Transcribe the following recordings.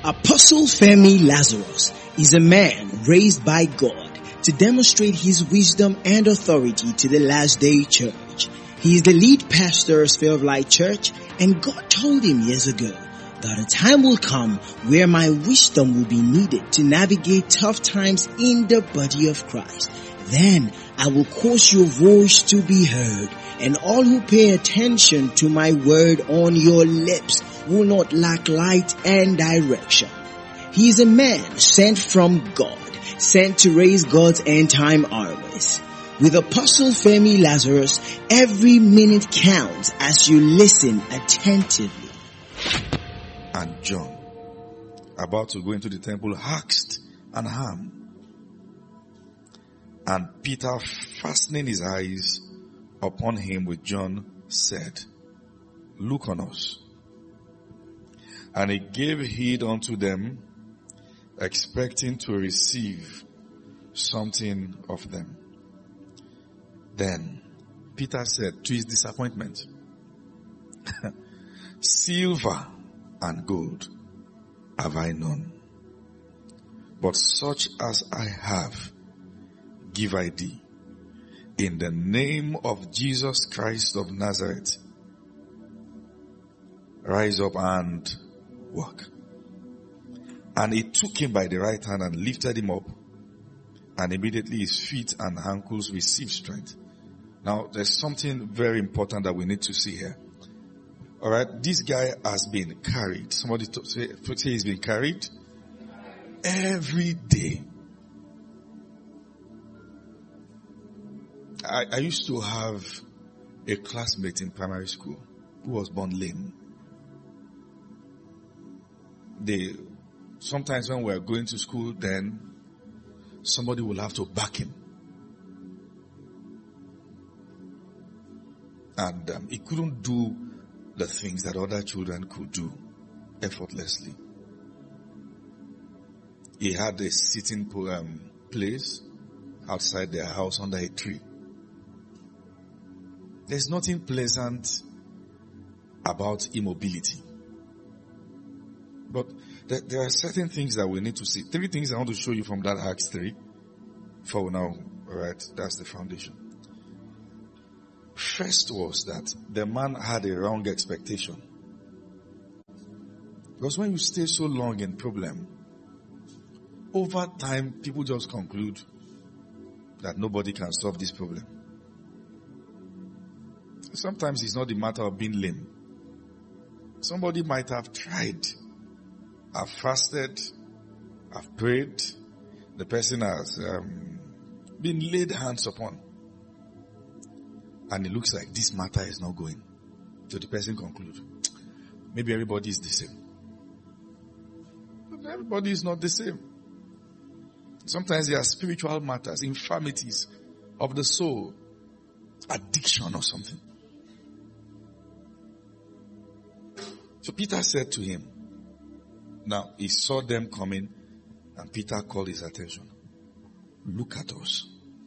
Apostle Femi Lazarus is a man raised by God to demonstrate his wisdom and authority to the last day church. He is the lead pastor of Sphere of Light Church, and God told him years ago that a time will come where my wisdom will be needed to navigate tough times in the body of Christ. Then I will cause your voice to be heard, and all who pay attention to my word on your lips will not lack light and direction. He is a man sent from God, sent to raise God's end time armies. With Apostle Femi Lazarus, every minute counts as you listen attentively. And John, about to go into the temple, asked and ham. And Peter, fastening his eyes upon him with John, said, "Look on us." And he gave heed unto them, expecting to receive something of them. Then Peter said, to his disappointment, "Silver and gold have I none, but such as I have give I thee. In the name of Jesus Christ of Nazareth, rise up and walk." And he took him by the right hand and lifted him up, and immediately his feet and ankles received strength. Now, there's something very important that we need to see here. Alright, this guy has been carried. Somebody say he's been carried every day. I used to have a classmate in primary school who was born lame. Sometimes when we were going to school, then somebody will have to back him. And he couldn't do the things that other children could do effortlessly. He had a sitting place outside their house under a tree. There's nothing pleasant about immobility. But there are certain things that we need to see. 3 things I want to show you from that Acts 3. For now, alright, that's the foundation. First was that the man had a wrong expectation. Because when you stay so long in problem, over time, people just conclude that nobody can solve this problem. Sometimes it's not the matter of being lame. Somebody might have tried, have fasted, have prayed. The person has been laid hands upon. And it looks like this matter is not going. So the person concludes, maybe everybody is the same. But everybody is not the same. Sometimes there are spiritual matters, infirmities of the soul, addiction or something. So Peter said to him, now he saw them coming, and Peter called his attention. Look at us.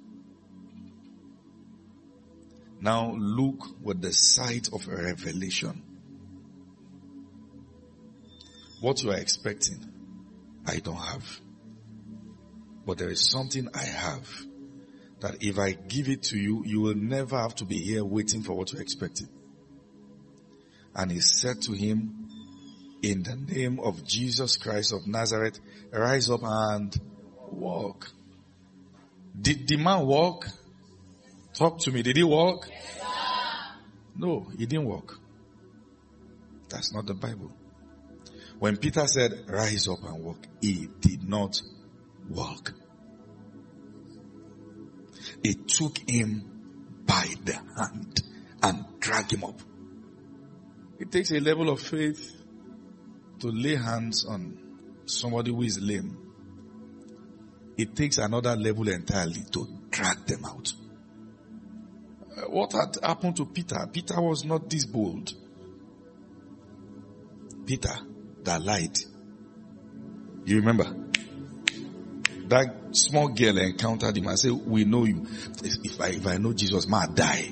Now look with the sight of a revelation. What you are expecting, I don't have. But there is something I have that if I give it to you, you will never have to be here waiting for what you're expecting. And he said to him, in the name of Jesus Christ of Nazareth, rise up and walk. Did the man walk? Talk to me. Did he walk? Yes, no, he didn't walk. That's not the Bible. When Peter said, rise up and walk, he did not walk. It took him by the hand and dragged him up. It takes a level of faith to lay hands on somebody who is lame. It takes another level entirely to drag them out. What had happened to Peter? Peter was not this bold. Peter that lied. You remember? That small girl encountered him and said, we know you. If I know Jesus, man, die.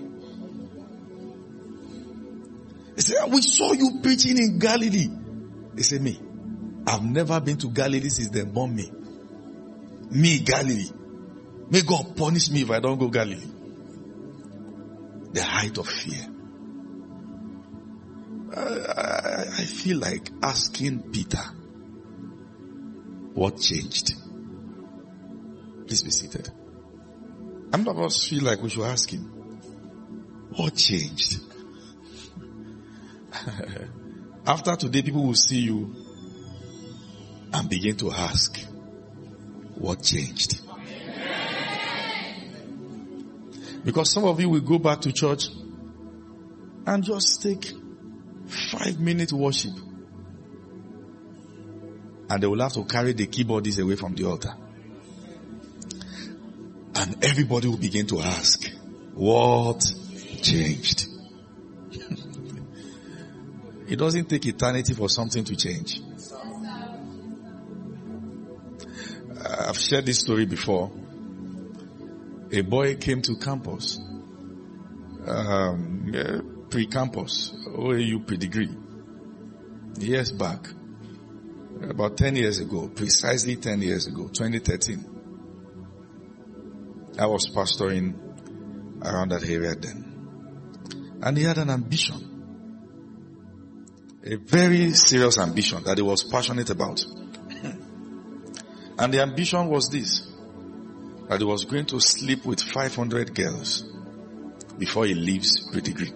He said, we saw you preaching in Galilee. He said, me. I've never been to Galilee since they born me. Me, Galilee. May God punish me if I don't go Galilee. The height of fear. I feel like asking Peter, what changed? Please be seated. How many of us feel like we should ask him, what changed? After today, people will see you and begin to ask, what changed? Because some of you will go back to church and just take 5-minute worship. And they will have to carry the keyboards away from the altar. And everybody will begin to ask, what changed? It doesn't take eternity for something to change. I've shared this story before. A boy came to campus, pre-campus, OAU pre-degree, years back, about 10 years ago, precisely 10 years ago, 2013. I was pastoring around that area then. And he had an ambition, a very serious ambition that he was passionate about. And the ambition was this, that he was going to sleep with 500 girls before he leaves pre-degree.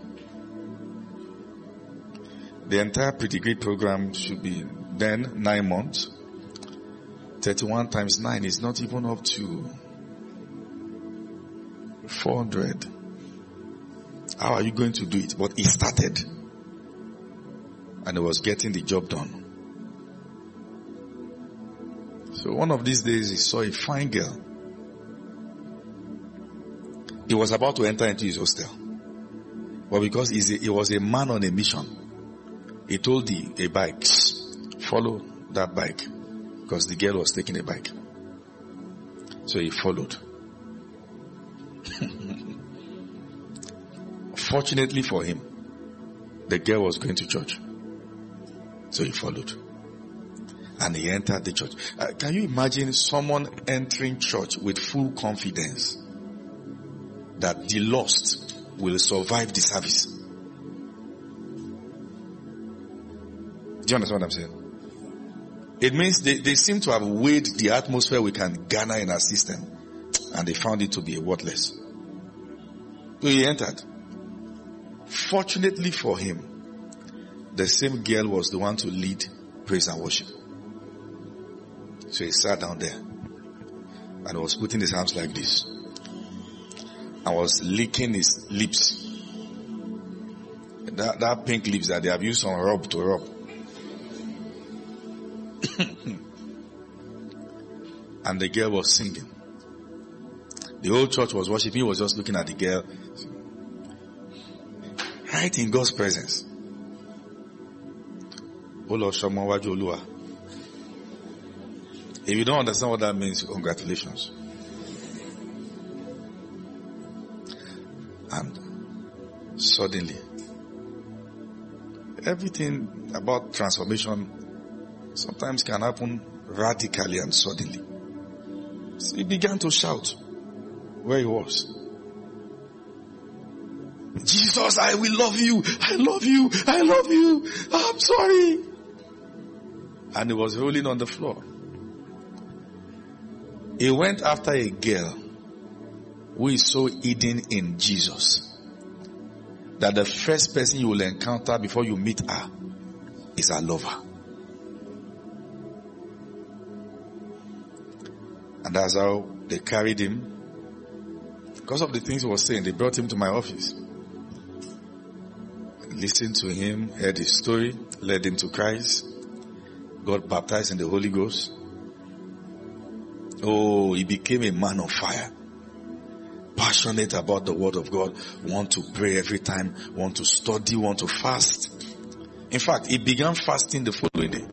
The entire pre-degree program should be then 9 months. 31 times 9 is not even up to 400. How are you going to do it? But he started. And he was getting the job done. So one of these days he saw a fine girl. He was about to enter into his hostel. But because he was a man on a mission, he told a bike, follow that bike. Because the girl was taking a bike. So he followed. Fortunately for him, the girl was going to church. So he followed. And he entered the church. Can you imagine someone entering church with full confidence that the lost will survive the service? Do you understand what I'm saying? It means they seem to have weighed the atmosphere we can garner in our system, and they found it to be worthless. So he entered. Fortunately for him, the same girl was the one to lead praise and worship. So he sat down there and was putting his hands like this and was licking his lips. That pink lips that they have used on rub to rub. And the girl was singing. The whole church was worshiping. He was just looking at the girl. Right in God's presence. If you don't understand what that means, congratulations. And suddenly, everything about transformation sometimes can happen radically and suddenly. So he began to shout where he was. Jesus, I will love you. I love you. I love you. I'm sorry. And he was rolling on the floor. He went after a girl who is so hidden in Jesus that the first person you will encounter before you meet her is her lover. And that's how they carried him. Because of the things he was saying, they brought him to my office. Listened to him, heard his story, led him to Christ, got baptized in the Holy Ghost. Oh, he became a man of fire. Passionate about the word of God, want to pray every time, want to study, want to fast. In fact, he began fasting the following day.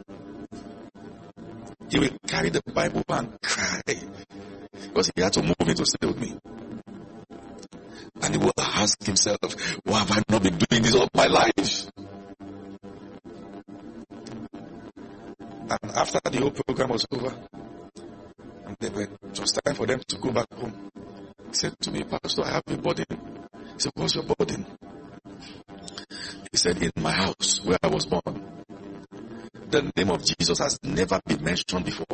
He will carry the Bible and cry because he had to move in to stay with me. And he will ask himself, why have I not been doing this all my life? And after the whole program was over, and it was time for them to go back home, he said to me, Pastor, I have a burden. He said, what's your burden? He said, in my house where I was born, the name of Jesus has never been mentioned before.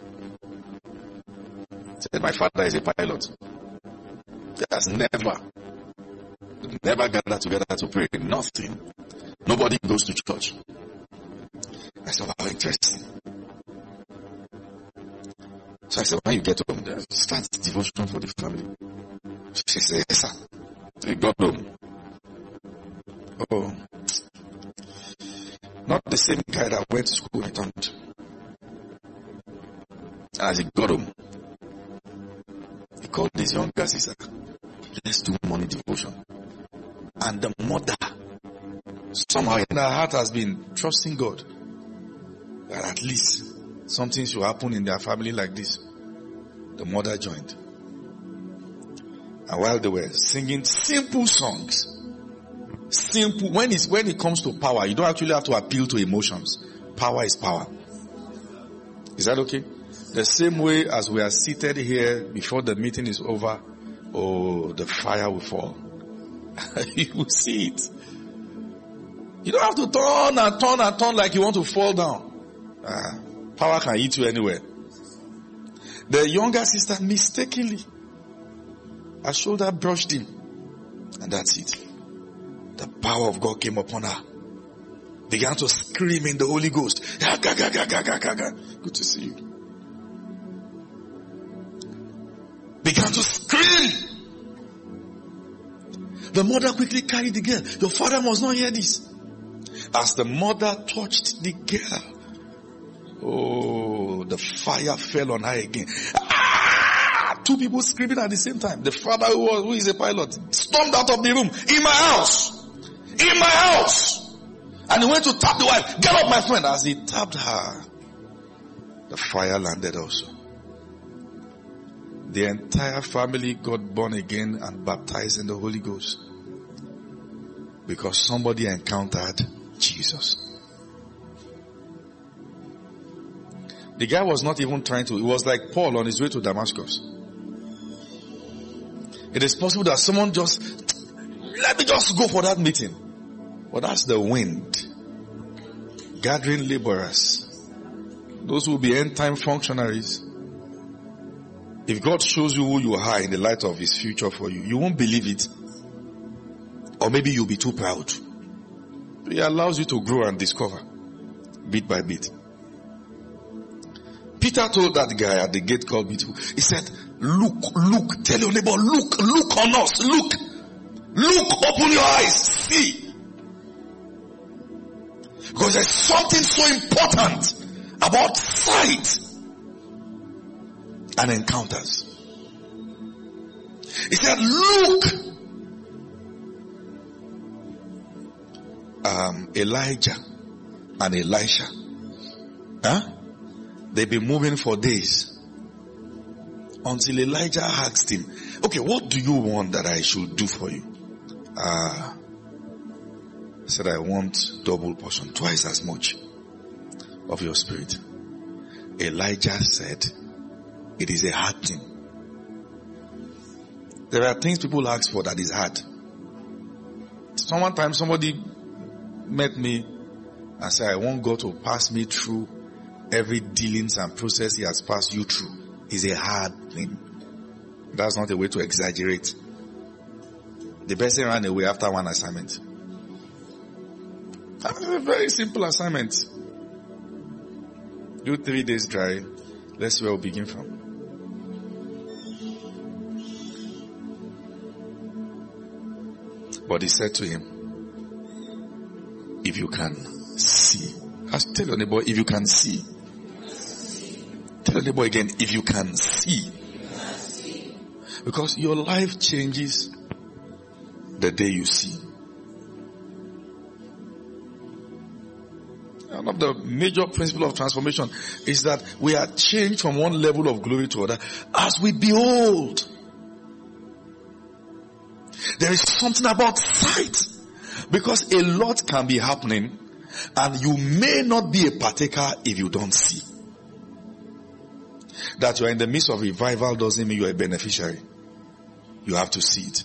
He said, my father is a pilot. There's never gathered together to pray. Nothing. Nobody goes to church. I said, wow, interesting. So I said, when you get home, start devotion for the family. She said, yes, sir. So he got home. Oh, not the same guy that went to school returned. As he got home, he called his younger sister. Let's do morning devotion. And the mother, somehow in her heart, has been trusting God that at least something should happen in their family like this. The mother joined. And while they were singing simple songs, simple, when it comes to power, you don't actually have to appeal to emotions. Power is power. Is that okay? The same way as we are seated here before the meeting is over, the fire will fall. You will see it. You don't have to turn and turn and turn like you want to fall down. Power can eat you anywhere. The younger sister mistakenly, her shoulder brushed him, and that's it. The power of God came upon her. Began to scream in the Holy Ghost. Good to see you. Began to scream. The mother quickly carried the girl. Your father must not hear this. As the mother touched the girl, the fire fell on her again. Two people screaming at the same time. The father who is a pilot stormed out of the room. In my house. In my house. And he went to tap the wife. Get up, my friend. As he tapped her, the fire landed also. The entire family got born again and baptized in the Holy Ghost. Because somebody encountered Jesus. The guy was not even trying to. It was like Paul on his way to Damascus. It is possible that someone let me just go for that meeting. But that's the wind. Gathering laborers. Those will be end time functionaries. If God shows you who you are in the light of His future for you, you won't believe it. Or maybe you'll be too proud. He allows you to grow and discover. Bit by bit. Peter told that guy at the gate called Beautiful. He said, look, tell your neighbor, look on us, look, open your eyes, see. Because there's something so important about sight and encounters. He said, look. Elijah and Elisha. They've been moving for days. Until Elijah asked him, okay, what do you want that I should do for you? He said, I want double portion, twice as much of your spirit. Elijah said, it is a hard thing. There are things people ask for that is hard. One time somebody met me and said, I want God to pass me through every dealings and process He has passed you through. Is a hard thing. That's not a way to exaggerate. The person ran away after one assignment. That's a very simple assignment. Do 3 days dry. Let's see where we'll begin from. But he said to him, if you can see. Tell your neighbor, if you can see. Tell your neighbor again, if you can see. Because your life changes the day you see. One of the major principles of transformation is that we are changed from one level of glory to another as we behold. There is something about sight. Because a lot can be happening And you may not be a partaker if you don't see. That you are in the midst of revival doesn't mean you are a beneficiary. You have to see it.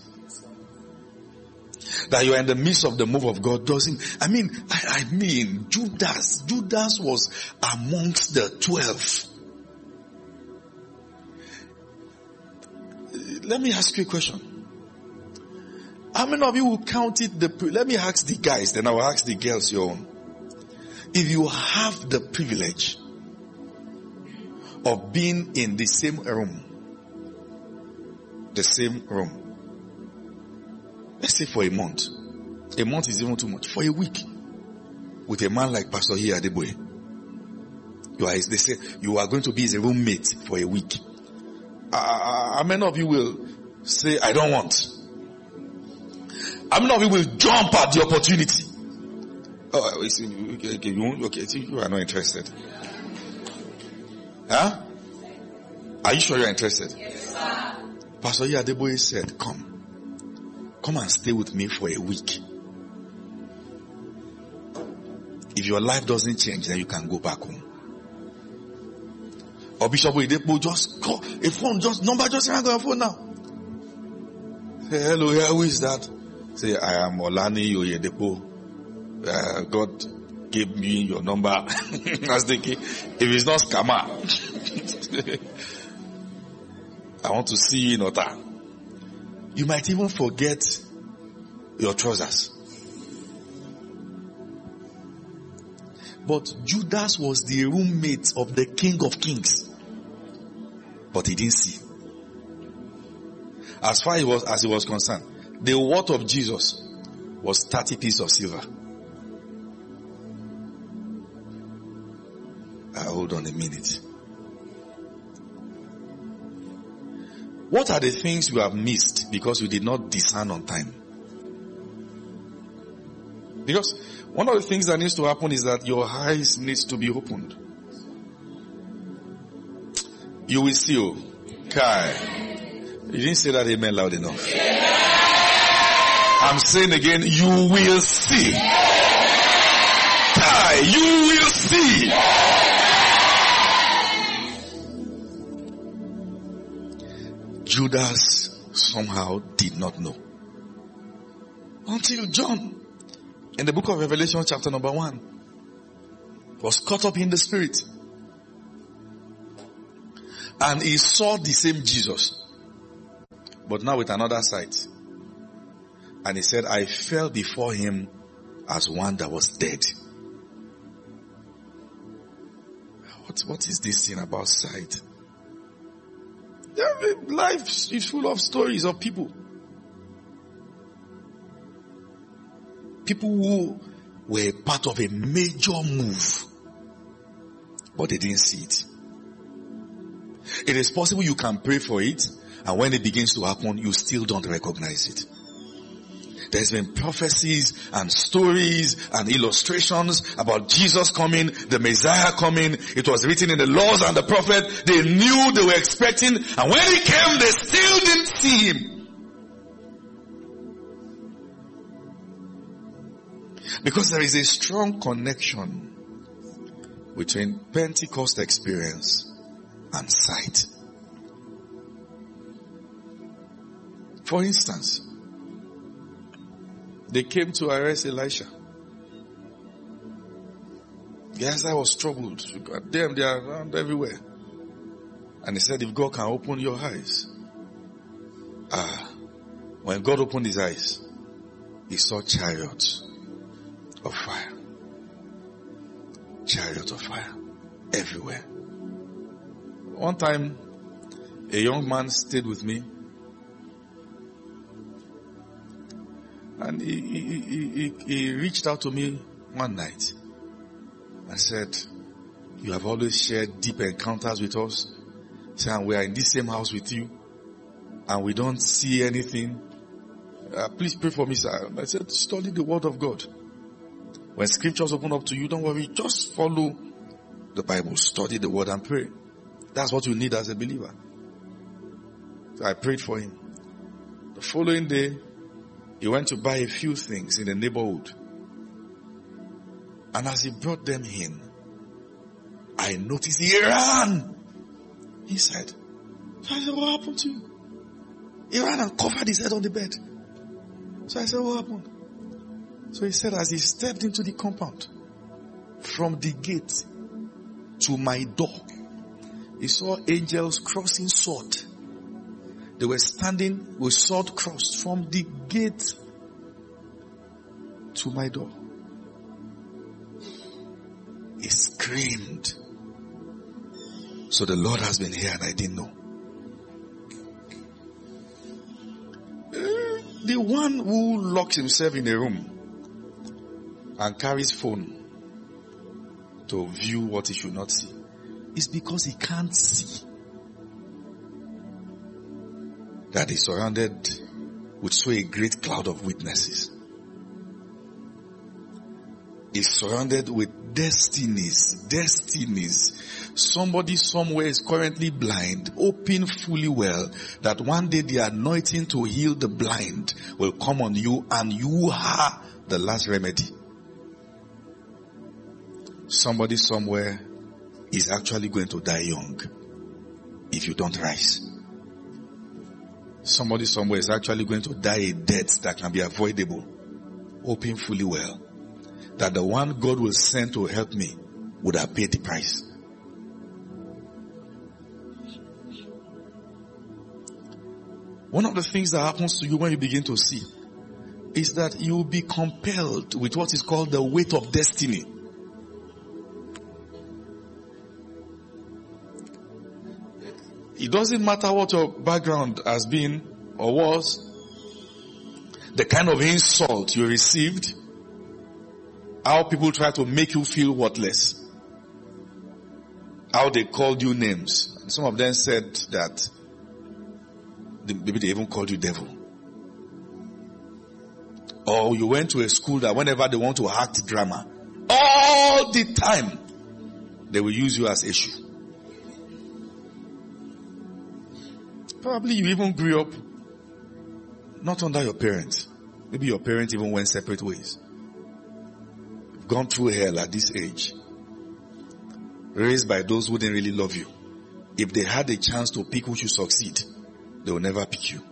That you are in the midst of the move of God doesn't, I mean, Judas was amongst the 12. Let me ask you a question. How many of you will count it let me ask the guys, then I will ask the girls your own. If you have the privilege of being in the same room, let's say for a month is even too much, for a week, with a man like Pastor Hiya Adeboye, they say you are going to be his roommate for a week. How many of you will say, I don't want? How many of you will jump at the opportunity? Oh, okay, see, you are not interested. Huh? Are you sure you are interested? Yes, sir. Pastor Hiya Adeboye said, come and stay with me for a week. If your life doesn't change, then you can go back home. Or Bishop Oyedepo, just call a phone, just hang on your phone now. Say, hello, who is that? Say, I am Olani Oyedepo. God gave me your number. I was thinking, if it's not scammer, I want to see you in Ota. You might even forget your trousers. But Judas was the roommate of the King of Kings. But he didn't see. As far as he was concerned, the worth of Jesus was 30 pieces of silver. Hold on a minute. What are the things you have missed because you did not discern on time? Because one of the things that needs to happen is that your eyes needs to be opened. You will see. Oh, Kai. You didn't say that amen loud enough. I'm saying again, you will see. Kai, you will see. Judas somehow did not know. Until John, in the book of Revelation chapter number 1, was caught up in the spirit. And he saw the same Jesus, but now with another sight. And he said, I fell before him as one that was dead. What is this thing about sight? Life is full of stories of people. People who were part of a major move, but they didn't see it. It is possible you can pray for it, and when it begins to happen, you still don't recognize it. There's been prophecies and stories and illustrations about Jesus coming, the Messiah coming. It was written in the laws and the prophet. They knew, they were expecting, and when he came, they still didn't see him. Because there is a strong connection between Pentecost experience and sight. For instance, they came to arrest Elisha. Gehazi was troubled. They are around everywhere. And he said, if God can open your eyes. When God opened his eyes, he saw chariots of fire. Chariots of fire. Everywhere. One time, a young man stayed with me. And he reached out to me one night and said, you have always shared deep encounters with us. Saying we are in this same house with you and we don't see anything. Please pray for me, sir. I said, study the word of God. When scriptures open up to you, don't worry. Just follow the Bible. Study the word and pray. That's what you need as a believer. So I prayed for him. The following day, he went to buy a few things in the neighborhood. And as he brought them in, I noticed he ran. He said, so I said, what happened to you? He ran and covered his head on the bed. So I said, what happened? So he said, as he stepped into the compound, from the gate to my door, he saw angels crossing sword. They were standing with sword crossed from the gate to my door. He screamed. So the Lord has been here and I didn't know. The one who locks himself in a room and carries phone to view what he should not see is because he can't see that he's surrounded with so a great cloud of witnesses. Is surrounded with destinies. Somebody somewhere is currently blind, hoping fully well that one day the anointing to heal the blind will come on you and you are the last remedy. Somebody somewhere is actually going to die young if you don't rise. Somebody somewhere is actually going to die a death that can be avoidable, hoping fully well that the one God will send to help me would have paid the price. One of the things that happens to you when you begin to see is that you will be compelled with what is called the weight of destiny. It doesn't matter what your background has been or was, the kind of insult you received, how people try to make you feel worthless, how they called you names. And some of them said that maybe they even called you devil. Or you went to a school that whenever they want to act drama, all the time, they will use you as issue. Probably you even grew up not under your parents. Maybe your parents even went separate ways. You've gone through hell at this age. Raised by those who didn't really love you. If they had a chance to pick who should succeed, they will never pick you.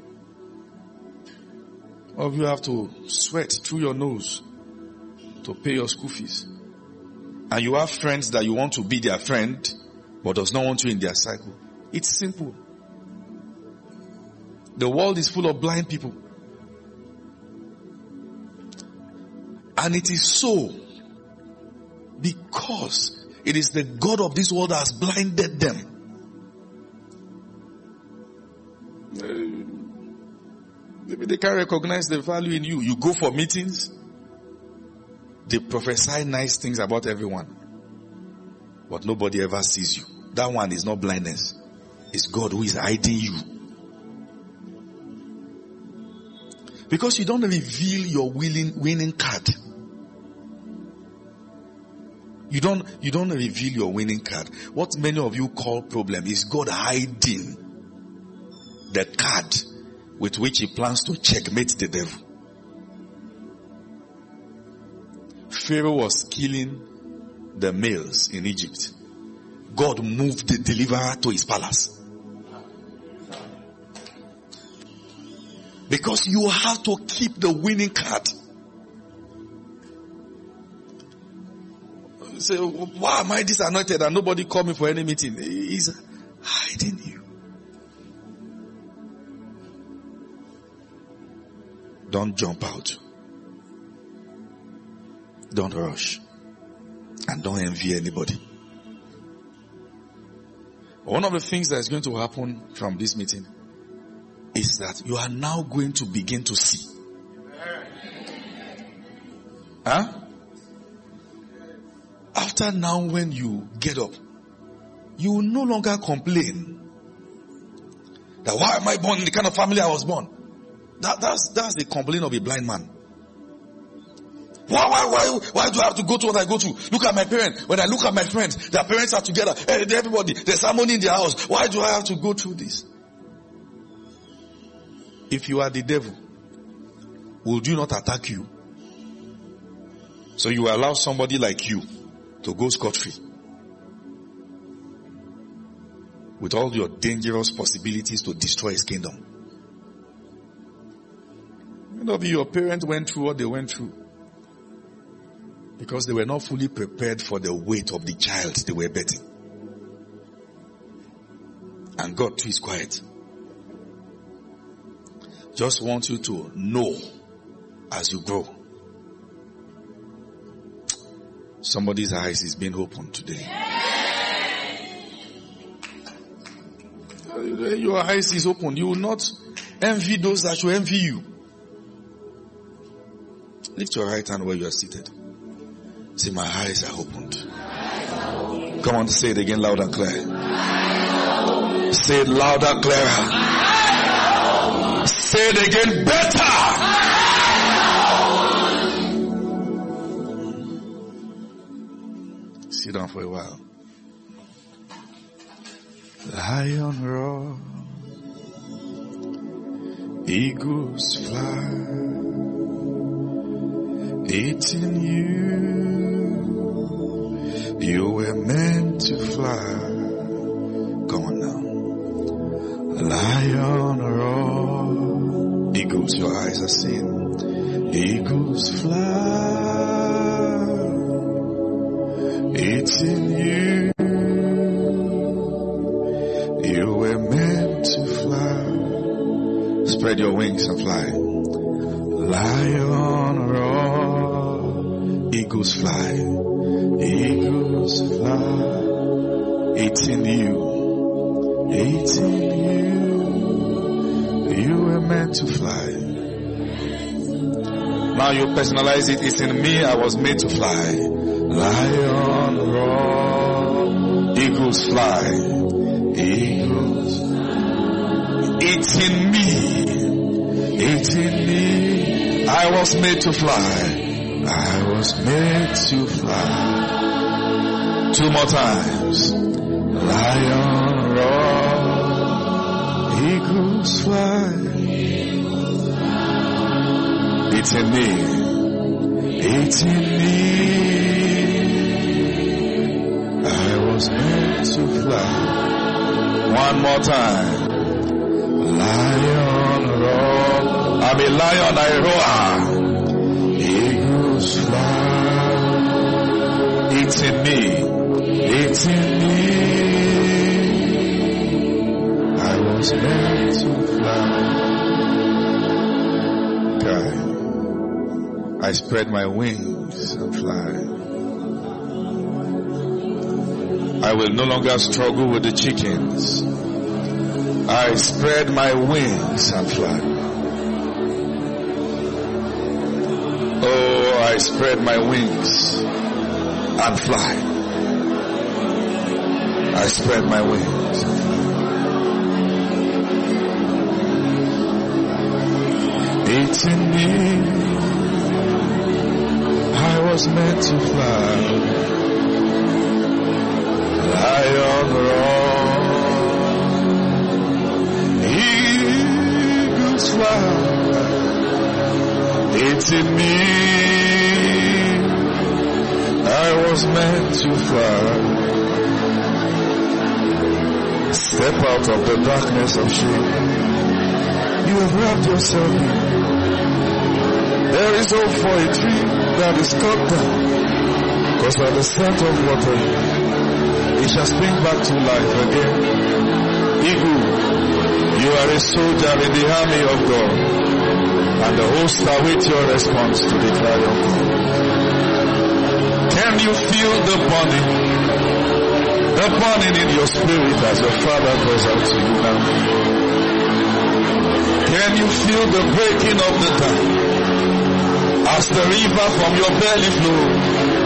All of you have to sweat through your nose to pay your school fees. And you have friends that you want to be their friend, but does not want you in their cycle. It's simple. The world is full of blind people. And it is so because it is the God of this world that has blinded them. Maybe they can't recognize the value in you. You go for meetings. They prophesy nice things about everyone. But nobody ever sees you. That one is not blindness. It's God who is hiding you. Because you don't reveal your winning card. You don't reveal your winning card. What many of you call problem is God hiding the card with which he plans to checkmate the devil. Pharaoh was killing the males in Egypt. God moved the deliverer to his palace. Because you have to keep the winning card. You say, why am I disanointed and nobody called me for any meeting? He's hiding you. Don't jump out. Don't rush. And don't envy anybody. One of the things that is going to happen from this meeting is that you are now going to begin to see. Huh? After now, when you get up, you will no longer complain that why am I born in the kind of family I was born? That's the complaint of a blind man. Why do I have to go to what I go to? Look at my parents. When I look at my friends, their parents are together. Everybody, there's harmony in their house. Why do I have to go through this? If you are the devil, would you not attack you? So you allow somebody like you to go scot-free with all your dangerous possibilities to destroy his kingdom. Many of you, your parents went through what they went through because they were not fully prepared for the weight of the child they were betting. And God too is quiet. Just want you to know as you grow. Somebody's eyes is being opened today. Your eyes is open. You will not envy those that should envy you. Lift your right hand where you are seated. Say, my eyes are opened. Come on, say it again loud and clear. Say it louder, clearer. Say it again better. Sit down for a while. Lion roar, eagles fly, eating you were meant to fly. Come on now. Lion roar, eagles, your eyes are seeing, eagles fly, eating you were meant to fly. Spread your wings and fly. Lion roar, eagles fly, eagles fly, eating you, you were meant to fly. Now you personalize it. It's in me, I was made to fly. Lion roar, eagles fly, eagles, eating me, I was made to fly. I was made to fly. 2 more times. Lion roar, eagles fly. Eating me, I was meant to fly. 1 more time. Lion roar. I'm a lion, I roar. Eagles fly. Eating me. I was meant to fly. Okay. I spread my wings and fly. I will no longer struggle with the chickens. I spread my wings and fly. Oh, I spread my wings and fly. I spread my wings and fly. Eating me, I was meant to fly. Lion roar, eagles fly. Eating me, I was meant to fly. Step out of the darkness of shame. You have wrapped yourself in. There is hope for a tree that is cut down, because at the scent of water, it shall spring back to life again. Eagle, you are a soldier in the army of God, and the host await your response to the cry of God. Can you feel the burning? The burning in your spirit as your Father goes out to you now. Can you feel the breaking of the dam as the river from your belly flows?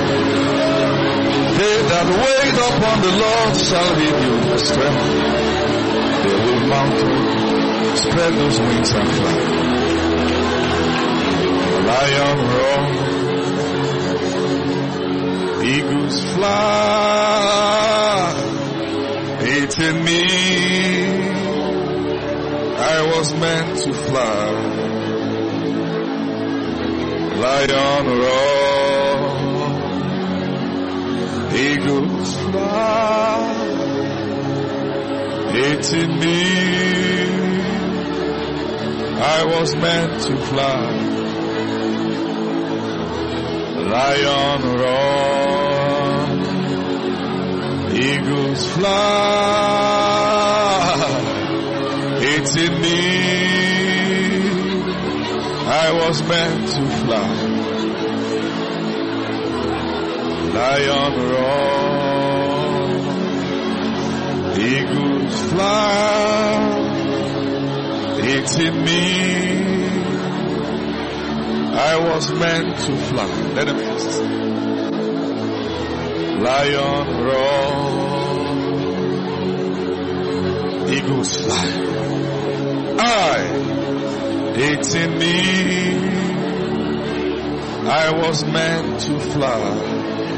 They that wait upon the Lord shall renew strength. They will mount, spread those wings and fly. Lion roar, eagles fly. Eating me, I was meant to fly. Lion roar, It's in me. I was meant to fly. Lion roar, eagles fly. It's in me. I was meant to fly. Lion roar, eagles fly. It's in me. I was meant to fly. Let them first. Lion roar, eagles fly. It's in me. I was meant to fly.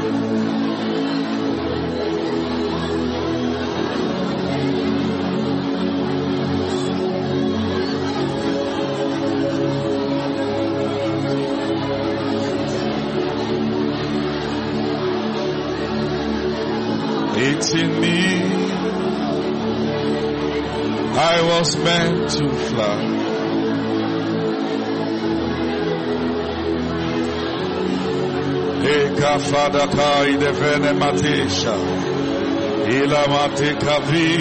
It's in me. I was meant to fly. Eka fada kai devene matesha. Ila mate kavi.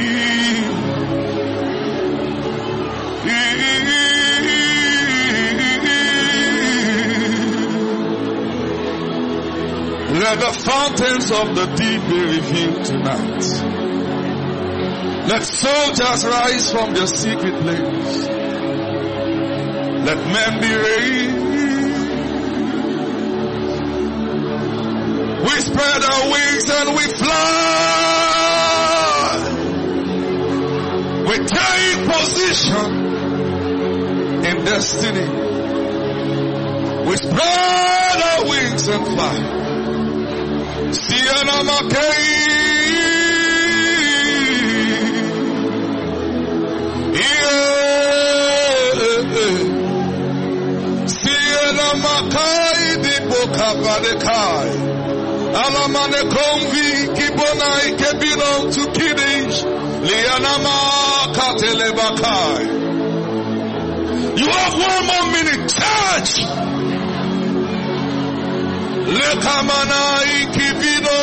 Let the fountains of the deep be revealed tonight. Let soldiers rise from their secret place. Let men be raised. We spread our wings and we fly. We take position in destiny. We spread our wings and fly. Siena Makei, Siena Makai di Boka Badekai, Alamane Konvi Kibonai Kebino to Kiddish, Lianama Katelebakai. You have 1 more minute, charge! Lekamana ikibino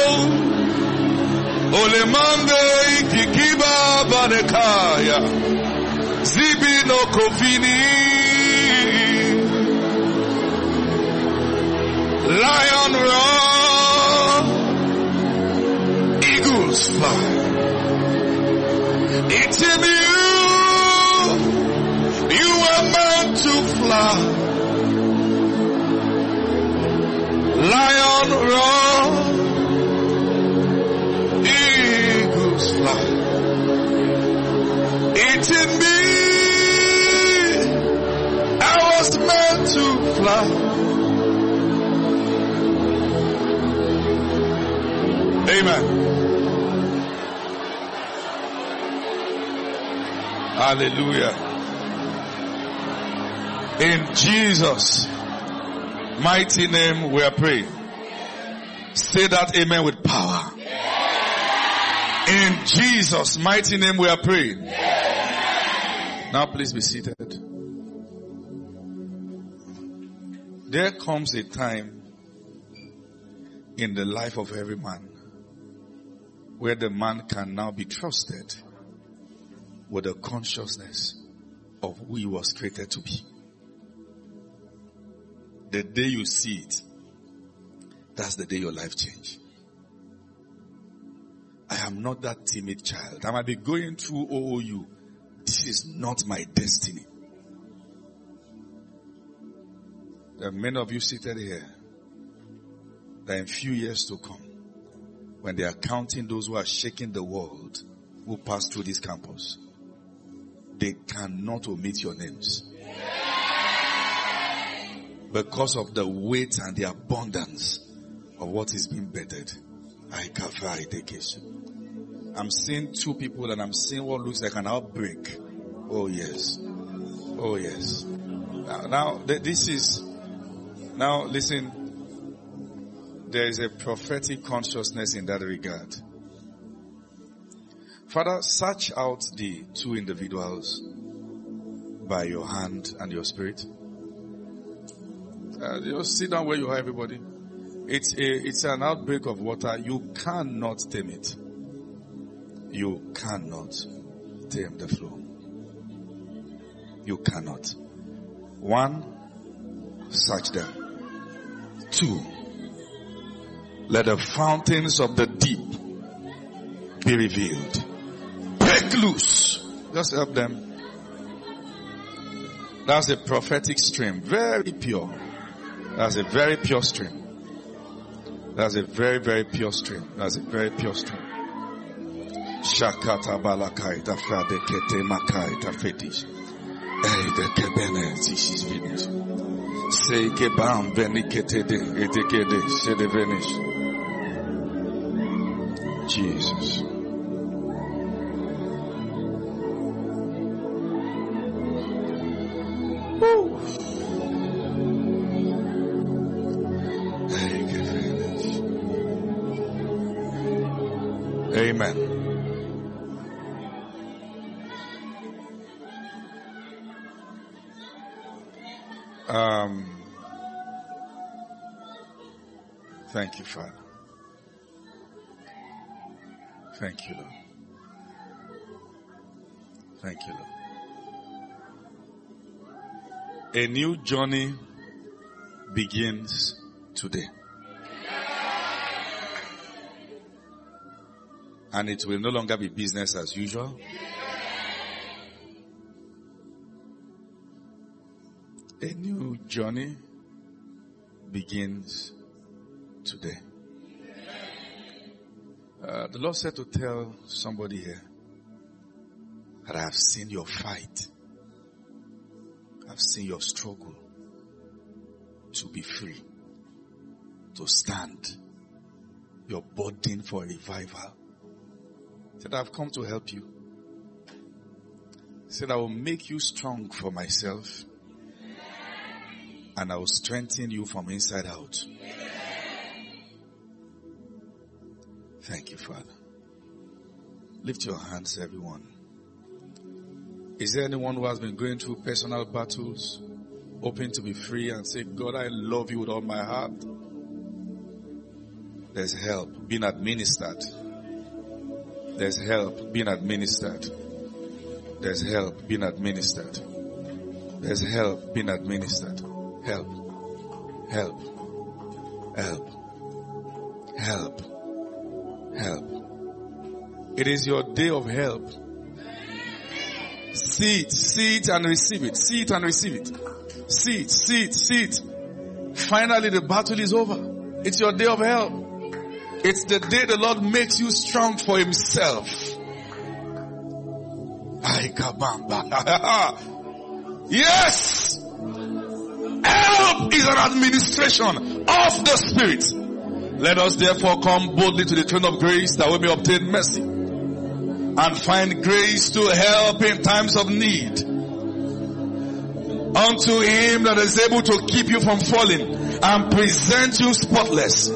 Olemande ikikiba banekaya Zibino kofini Lion roar, eagles fly. It's in you. You were meant to fly. Lion roar, eagles fly. It's in me. I was meant to fly. Amen. Hallelujah. In Jesus' mighty name we are praying. Say that amen with power. In Jesus' mighty name we are praying. Now please be seated. There comes a time in the life of every man where the man can now be trusted with the consciousness of who he was created to be. The day you see it, that's the day your life change. I am not that timid child. I might be going through OOU. This is not my destiny. There are many of you seated here that in few years to come, when they are counting those who are shaking the world, who pass through this campus, they cannot omit your names. Because of the weight and the abundance of what is being bedded. I'm seeing two people and I'm seeing what looks like an outbreak. Oh yes. Oh yes. Now listen, there is a prophetic consciousness in that regard. Father, search out the two individuals by your hand and your spirit. Just sit down where you are, everybody. It's an outbreak of water. You cannot tame it. You cannot tame the flow. You cannot. 1, search them. 2, let the fountains of the deep be revealed. Break loose. Just help them. That's a prophetic stream. Very pure. That's a very pure stream. That's a very, very pure stream. That's a very pure stream. Shakata balakai ta frade kete makai ta fetish. Hey, the kebene, this is finished. Say kebam venikete de etekede se de venish. Jesus. Woo. Amen. Thank you, Father. Thank you, Lord. Thank you, Lord. A new journey begins today. And it will no longer be business as usual. A new journey begins today. The Lord said to tell somebody here that I have seen your fight. I've seen your struggle to be free, to stand, your burden for revival. He said, I've come to help you. He said, I will make you strong for myself, and I will strengthen you from inside out. Thank you, Father. Lift your hands, everyone. Is there anyone who has been going through personal battles, hoping to be free and say, God, I love you with all my heart? There's help being administered. There's help being administered. There's help being administered. There's help being administered. Help. Help. Help. Help. Help. It is your day of help. See it and receive it. See it and receive it. See it. Finally the battle is over. It's your day of help. It's the day the Lord makes you strong for himself. Yes! Help is an administration of the Spirit. Let us therefore come boldly to the throne of grace that we may obtain mercy and find grace to help in times of need. Unto him that is able to keep you from falling and present you spotless.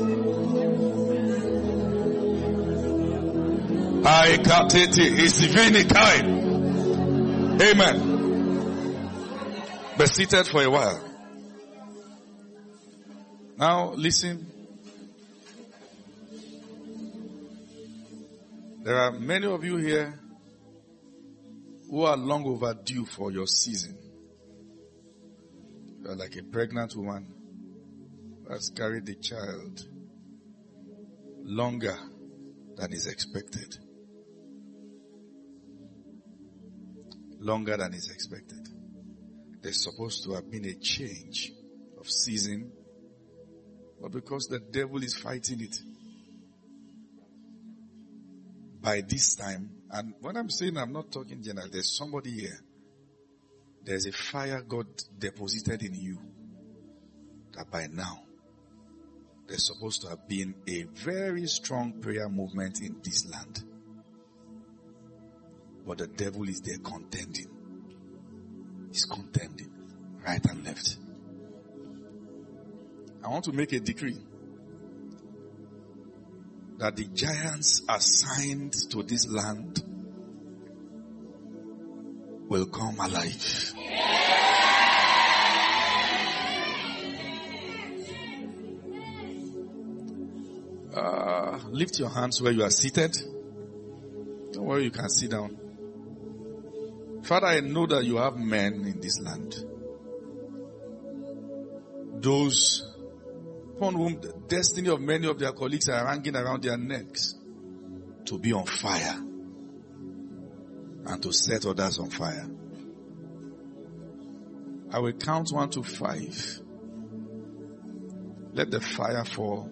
Amen. Be seated for a while. Now listen. There are many of you here who are long overdue for your season. You are like a pregnant woman who has carried the child longer than is expected. Longer than is expected. There's supposed to have been a change of season, but because the devil is fighting it, by this time, and when I'm saying I'm not talking general, there's somebody here. There's a fire God deposited in you that by now there's supposed to have been a very strong prayer movement in this land. But the devil is there contending. He's contending right and left. I want to make a decree that the giants assigned to this land will come alive. Lift your hands where you are seated. Don't worry, you can sit down. Father, I know that you have men in this land. Those upon whom the destiny of many of their colleagues are hanging around their necks to be on fire and to set others on fire. I will count 1 to 5. Let the fire fall.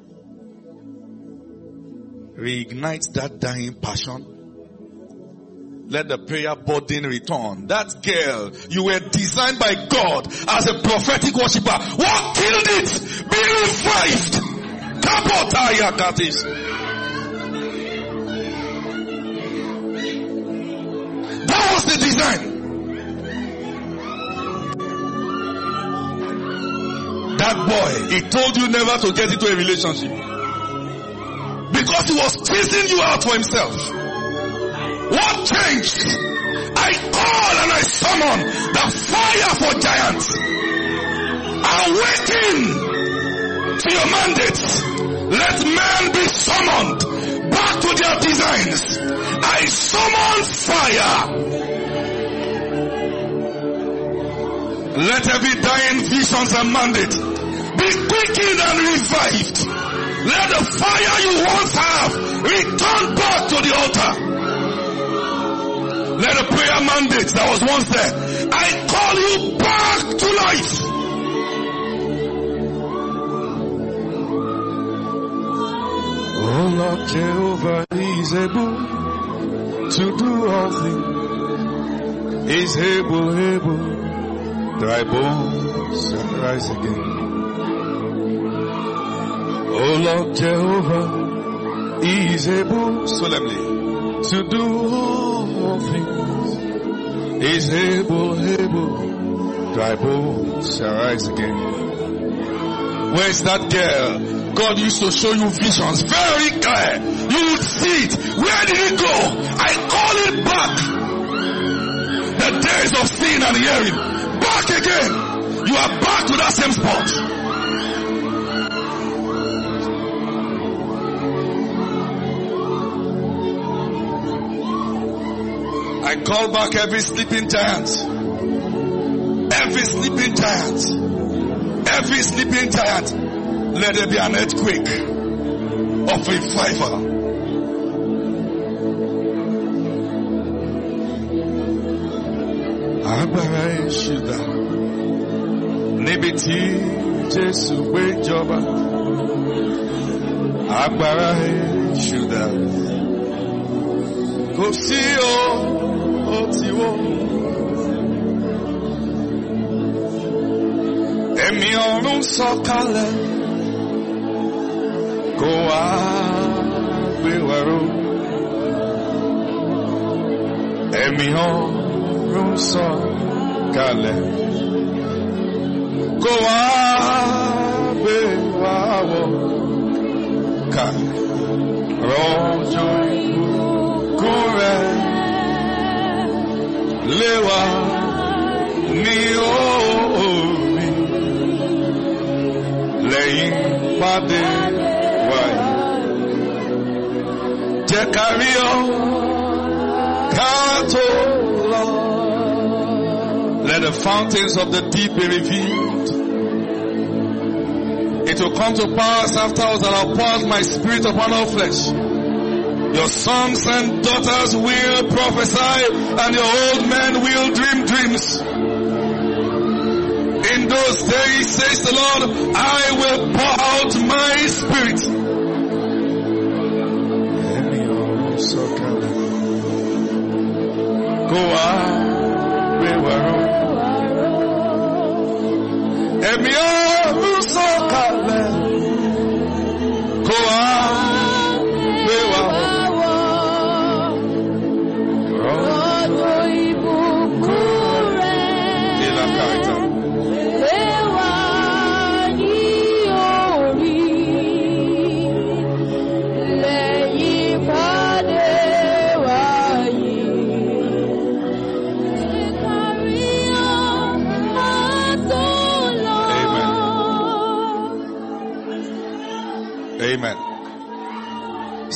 Reignite that dying passion. Let the prayer burden return. That girl, you were designed by God as a prophetic worshiper. What killed it? Be revived. Kapotaya Katis. That was the design. That boy, he told you never to get into a relationship because he was chasing you out for himself. What changed? I call and I summon the fire for giants. Awaken to your mandates. Let men be summoned back to their designs. I summon fire. Let every dying visions and mandate be quickened and revived. Let the fire you once have return back to the altar. Let the prayer mandate that was once there, I call you back to life. Oh Lord Jehovah is able to do all things. He's able, dry bones shall rise again. Oh Lord Jehovah is able solemnly to do all things. He's able, dry bones shall rise again. Where's that girl? God used to show you visions very clear. You would see it. Where did it go? I call it back. The days of seeing and hearing. Back again. You are back to that same spot. I call back every sleeping giant. Every sleeping giant. Every sleeping giant. Let there be an earthquake of revival. Agbára ìṣúdà níbi tí Jésù gbé jọba. Agbára ìṣúdà kò sí ó ti wó. Ẹ̀mí ọ̀run sọ̀kalẹ̀ kó wá gbé wa ró. Ẹ̀mí ọ̀run sọ̀kalẹ̀ kó wá gbé wa wọ̀. Ká rọ̀jò ìbùkún rẹ̀ lé wa ní orí lẹ́yìn pàdé wáyé. Jẹ́ ká rí ọ ká tó lọ. Let the fountains of the deep be revealed. It will come to pass after us that I'll pour out my spirit upon all flesh. Your sons and daughters will prophesy, and your old men will dream dreams. In those days, says the Lord, I will pour out my spirit. Go on,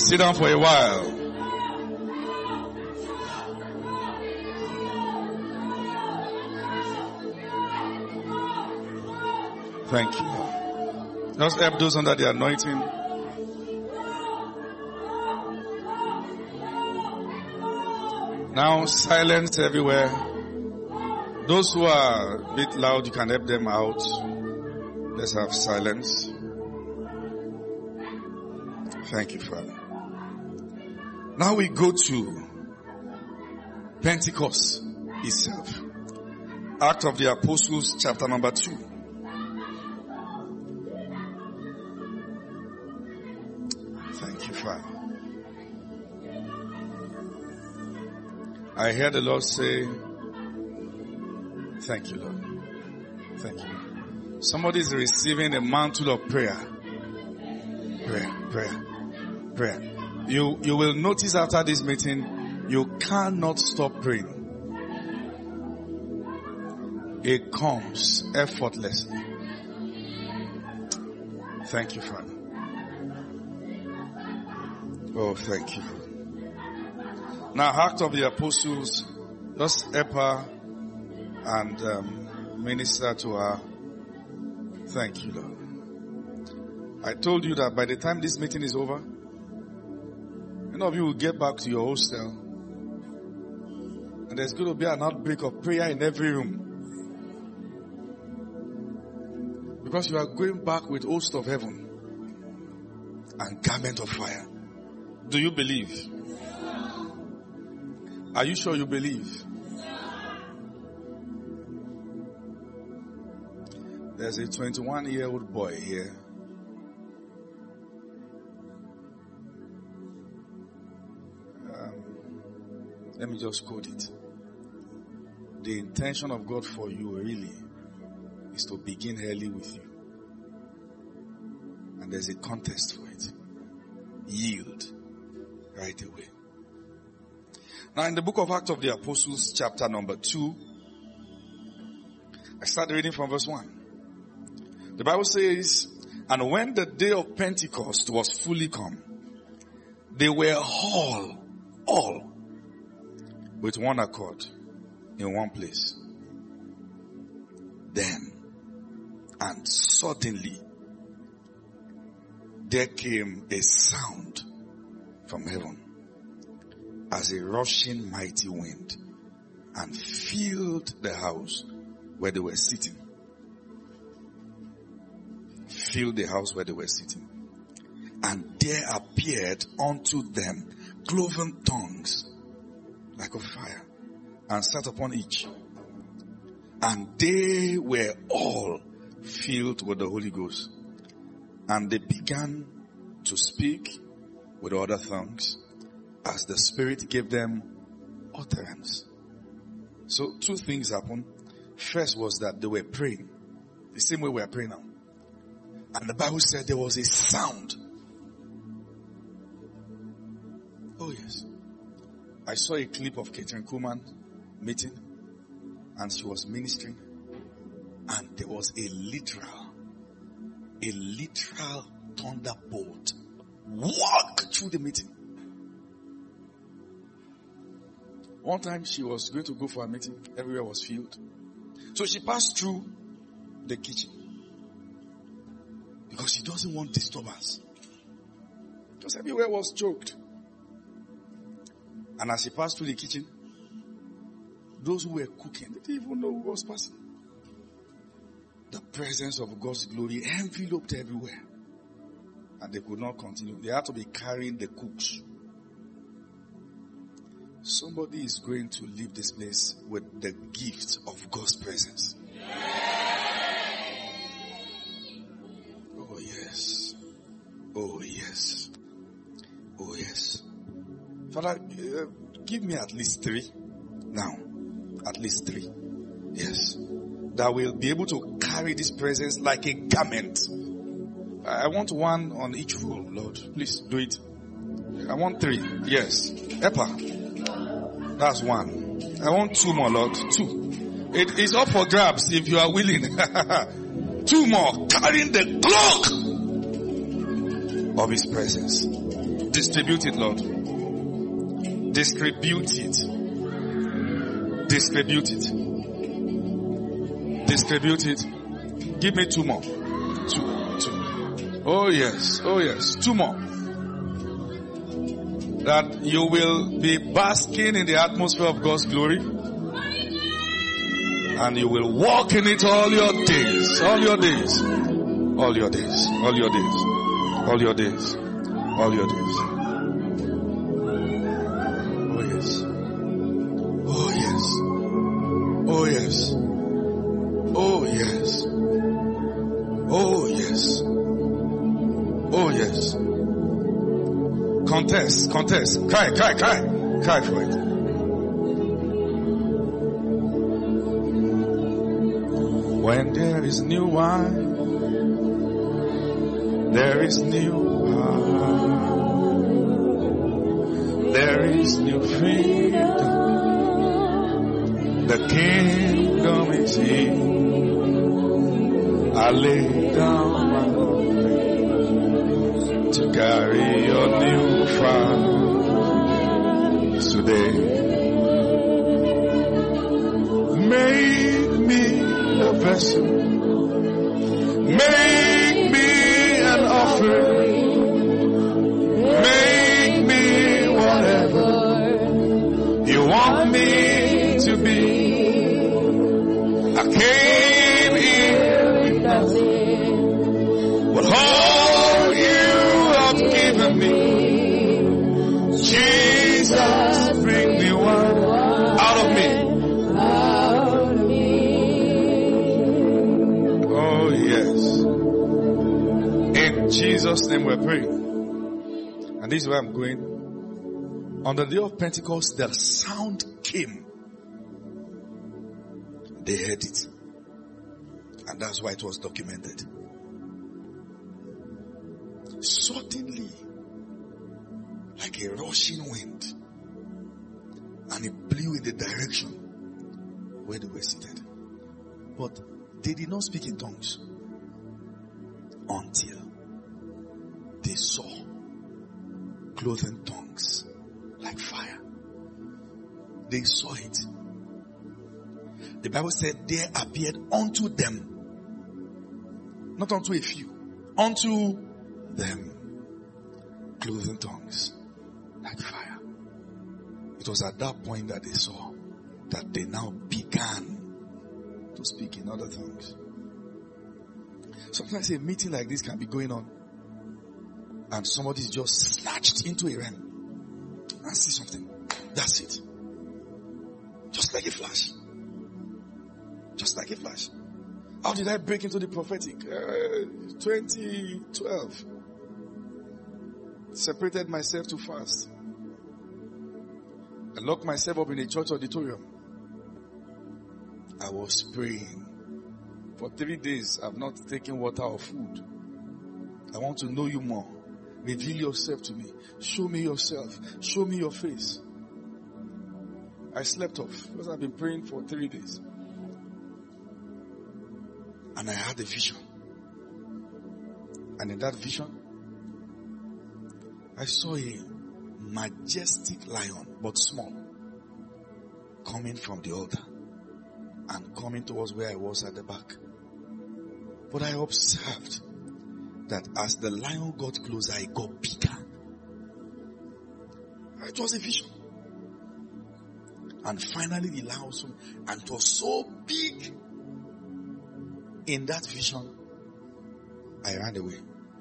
Sit down for a while. Thank you. Just help those under the anointing. Now silence everywhere. Those who are a bit loud, you can help them out. Let's have silence. Thank you, Father. Now we go to Pentecost itself. Acts of the Apostles, chapter number 2. Thank you, Father. I heard the Lord say, thank you, Lord. Thank you. Somebody is receiving a mantle of prayer. Prayer. You will notice after this meeting, you cannot stop praying. It comes effortlessly. Thank you, Father. Oh, thank you. Now, Act of the Apostles, just help her and minister to her. Thank you, Lord. I told you that by the time this meeting is over, many of you will get back to your hostel, and there's going to be an outbreak of prayer in every room. Because you are going back with host of heaven and garment of fire. Do you believe? Are you sure you believe? There's a 21-year-old boy here. Let me just quote it. The intention of God for you really is to begin early with you. And there's a contest for it. Yield right away. Now in the book of Acts of the Apostles, chapter number 2, I started reading from verse 1. The Bible says, and when the day of Pentecost was fully come, they were all with one accord in one place. Then, and suddenly, there came a sound from heaven as a rushing mighty wind and filled the house where they were sitting. Filled the house where they were sitting. And there appeared unto them cloven tongues like of fire, and sat upon each. And they were all filled with the Holy Ghost. And they began to speak with other tongues as the Spirit gave them utterance. So 2 things happened. First was that they were praying, the same way we are praying now. And the Bible said there was a sound. Oh yes. I saw a clip of Catherine Kuhlman meeting, and she was ministering, and there was a literal thunderbolt walked through the meeting. One time she was going to go for a meeting, everywhere was filled. So she passed through the kitchen because she doesn't want disturbance. Because everywhere was choked. And as she passed through the kitchen, those who were cooking, they didn't even know who was passing. The presence of God's glory enveloped everywhere. And they could not continue. They had to be carrying the cooks. Somebody is going to leave this place with the gift of God's presence. Oh yes. Oh yes. Oh yes. Father, give me at least 3 now. At least 3. Yes. That will be able to carry this presence like a garment. I want 1 on each row, Lord. Please do it. I want 3. Yes. Epa. That's 1. I want 2 more, Lord. 2. It is up for grabs if you are willing. 2 more. Carrying the cloak of His presence. Distribute it, Lord. Distribute it. Distribute it. Distribute it. Give me 2 more. Two. Oh yes. Oh yes. 2 more. That you will be basking in the atmosphere of God's glory. And you will walk in it all your days. All your days. All your days. All your days. All your days. All your days. Oh yes. Oh yes. Oh yes. Oh yes. Oh yes. Oh yes. Contest. Cry for it. When there is new wine, there is new power, there is new freedom. The kingdom is here. I lay down my life to carry your new fire today. Make me a vessel. Make me an offering. Make me whatever you want me to be. I came here with nothing, but all you have given me. Jesus, bring me one out of me. Oh yes. In Jesus' name we're praying. And this is where I'm going. On the day of Pentecost, the sound came. They heard it. And that's why it was documented. Suddenly, like a rushing wind, and it blew in the direction where they were seated. But they did not speak in tongues until they saw cloven tongues like fire. They saw it. The Bible said there appeared unto them, not unto a few, unto them, cloven tongues like fire. It was at that point that they saw that they now began to speak in other tongues. Sometimes a meeting like this can be going on and somebody is just snatched into a realm and see something. That's it. Just like a flash. Just like a flash. How did I break into the prophetic? 2012. Separated myself to fast. I locked myself up in a church auditorium. I was praying. For 3 days, I've not taken water or food. I want to know you more. Reveal yourself to me. Show me yourself. Show me your face. I slept off because I've been praying for 3 days. And I had a vision. And in that vision, I saw a majestic lion, but small, coming from the altar and coming towards where I was at the back. But I observed that as the lion got closer, it got bigger. It was a vision. And finally the lion was, and it was so big. In that vision, I ran away.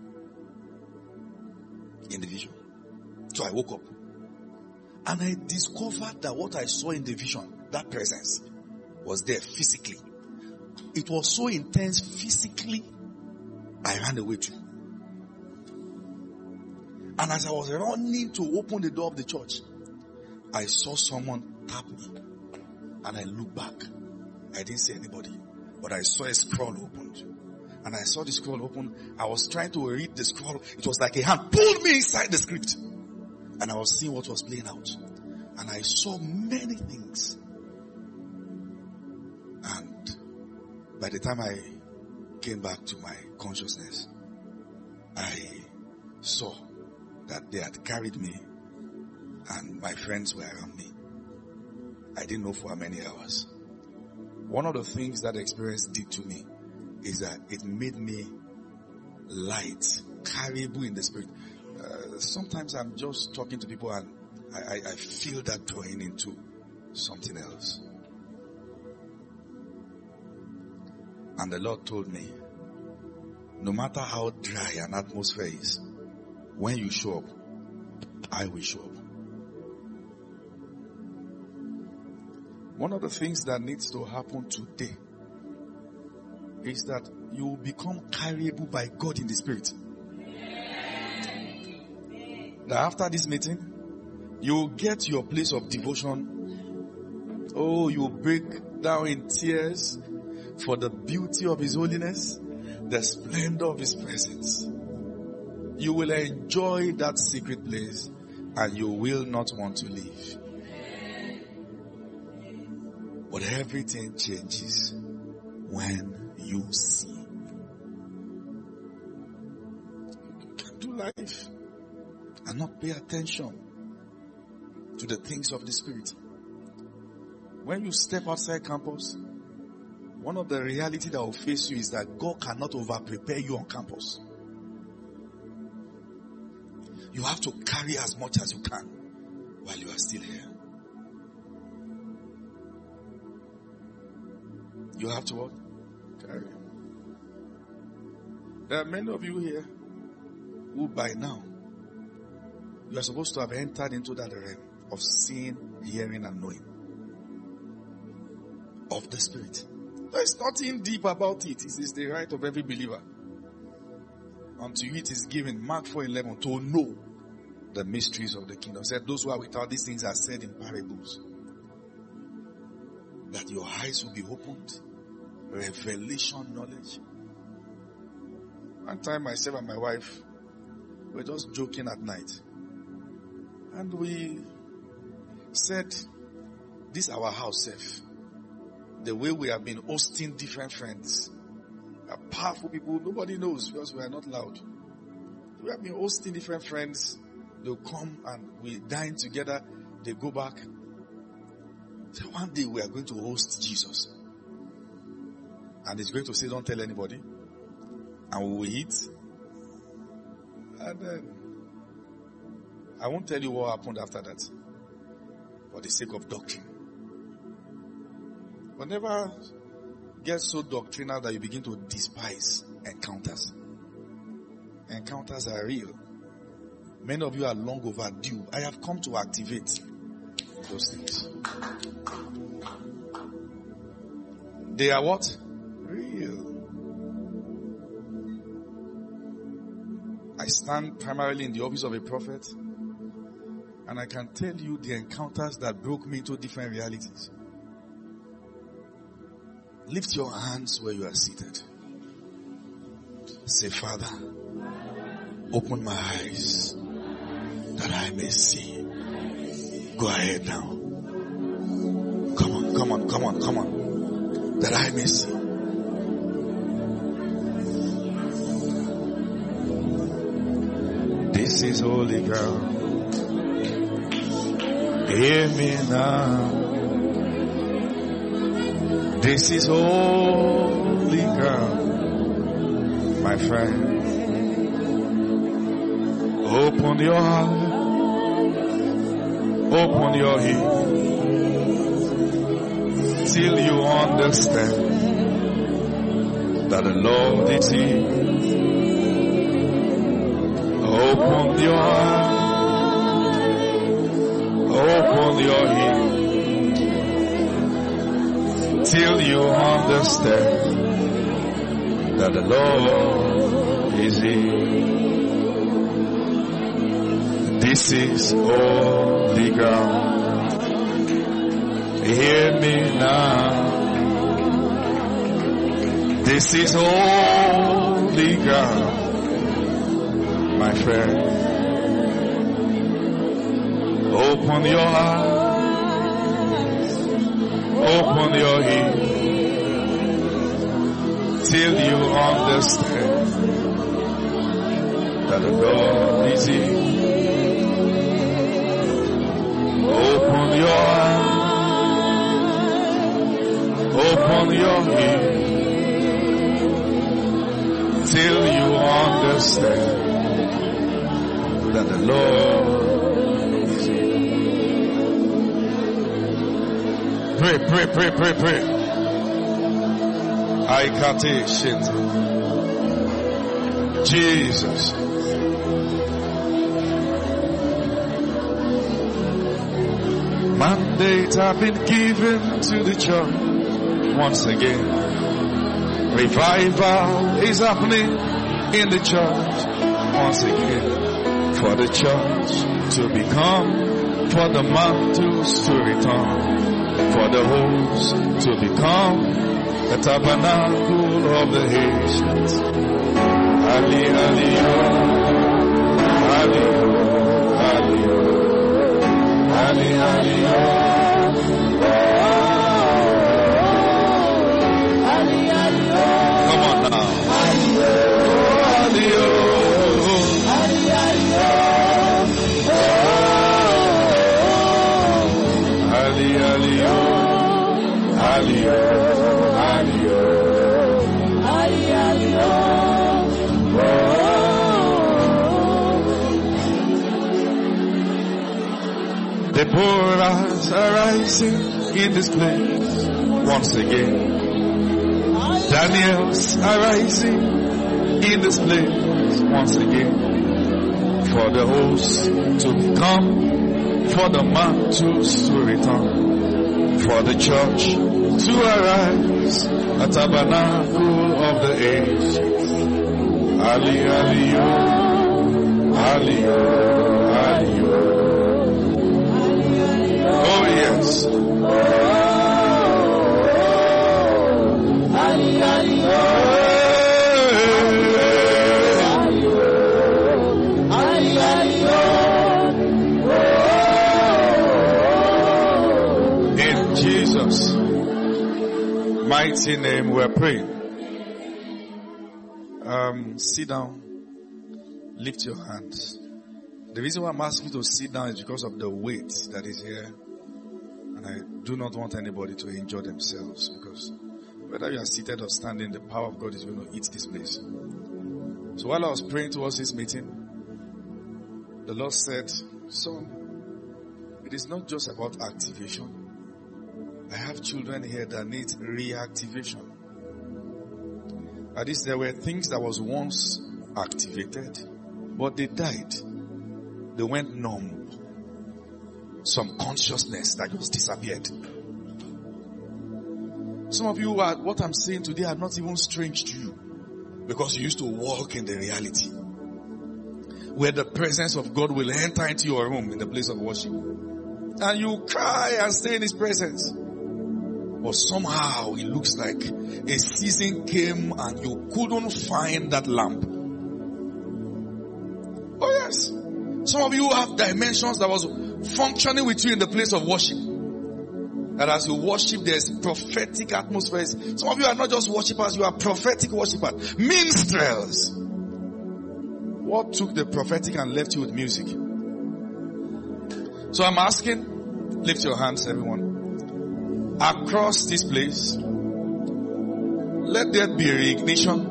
In the vision. So I woke up. And I discovered that what I saw in the vision, that presence, was there physically. It was so intense physically, I ran away too. And as I was running to open the door of the church, I saw someone tap me. And I looked back. I didn't see anybody. But I saw a scroll opened. And I saw the scroll open. I was trying to read the scroll. It was like a hand pulled me inside the script. And I was seeing what was playing out. And I saw many things. And by the time I came back to my consciousness, I saw that they had carried me and my friends were around me. I didn't know for how many hours. One of the things that experience did to me is that it made me light, carryable in the spirit. Sometimes I'm just talking to people and I feel that drawing into something else. And the Lord told me, no matter how dry an atmosphere is, when you show up, I will show up. One of the things that needs to happen today is that you will become carryable by God in the spirit. That after this meeting, you will get your place of devotion. Oh, you will break down in tears for the beauty of His holiness, the splendor of His presence. You will enjoy that secret place and you will not want to leave. But everything changes when you see. You can do life and not pay attention to the things of the Spirit. When you step outside campus, one of the reality that will face you is that God cannot over-prepare you on campus. You have to carry as much as you can while you are still here. You have to what? Carry. There are many of you here who by now, you are supposed to have entered into that realm of seeing, hearing, and knowing of the Spirit. There is nothing deep about it. It is the right of every believer. Unto you it is given, Mark 4:11, to know the mysteries of the kingdom. Said those who are without these things are said in parables. That your eyes will be opened. Revelation knowledge. One time myself and my wife were just joking at night. And we said, this is our house, safe. The way we have been hosting different friends. Are powerful people, nobody knows because we are not loud. We have been hosting different friends. They'll come and we dine together. They go back. So one day we are going to host Jesus. And he's going to say, don't tell anybody. And we will eat. And then, I won't tell you what happened after that. For the sake of doctrine. But never get so doctrinal that you begin to despise encounters. Encounters are real. Many of you are long overdue. I have come to activate those things. They are what? Real. I stand primarily in the office of a prophet, and I can tell you the encounters that broke me into different realities. Lift your hands where you are seated. Say, Father, open my eyes that I may see. Go ahead now. Come on. That I may see. This is holy ground. Hear me now. This is holy ground, my friend. Open your heart, open your ear, till you understand that the Lord is here. Open your heart, open your ear, till you understand that the Lord is here. This is holy ground. Hear me now. This is holy ground, my friend. Open your eyes, open your ears, till you understand that the Lord is here. you're here. Till you understand that the Lord is here. Pray. Aikate shit. Jesus. Mandate have been given to the church once again. Revival is happening in the church once again. For the church to become, for the mantles to return, for the host to become the tabernacle of the nations. Ali, Ali, Ali, Ali, Ali, Ali, come on now. Ali, Ali, the Deborahs are rising in this place once again. Daniels are rising in this place once again. For the host to come, for the mantles to return, for the church to arise, a tabernacle of the age. Ali, Ali, Ali, Ali, oh yes. Ali, Ali, in Jesus' mighty name we're praying. Sit down. Lift your hands. The reason why I'm asking you to sit down is because of the weight that is here. And I do not want anybody to injure themselves, because whether you are seated or standing, the power of God is going to hit this place. So while I was praying towards this meeting, the Lord said, son, it is not just about activation. I have children here that need reactivation. At least there were things that was once activated, but they died. They went numb. Some consciousness that just disappeared. Some of you, what I'm saying today are not even strange to you, because you used to walk in the reality where the presence of God will enter into your room in the place of worship, and you cry and stay in His presence. But somehow it looks like a season came and you couldn't find that lamp. Oh yes. Some of you have dimensions that was functioning with you in the place of worship. That as you worship, there's prophetic atmospheres. Some of you are not just worshipers, you are prophetic worshipers. Minstrels. What took the prophetic and left you with music? So I'm asking, lift your hands everyone. Across this place, let there be reignition.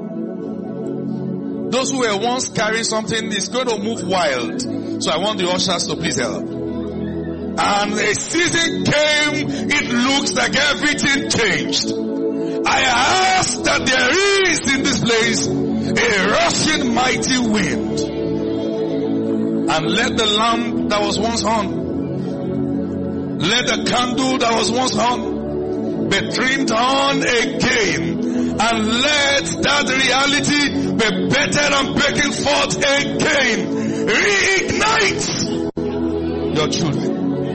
Those who were once carrying something is going to move wild. So I want the ushers to please help. And a season came, it looks like everything changed. I ask that there is in this place a rushing mighty wind. And let the lamp that was once on, let the candle that was once on be trimmed on again. And let that reality be better and breaking forth again. Reignite your children.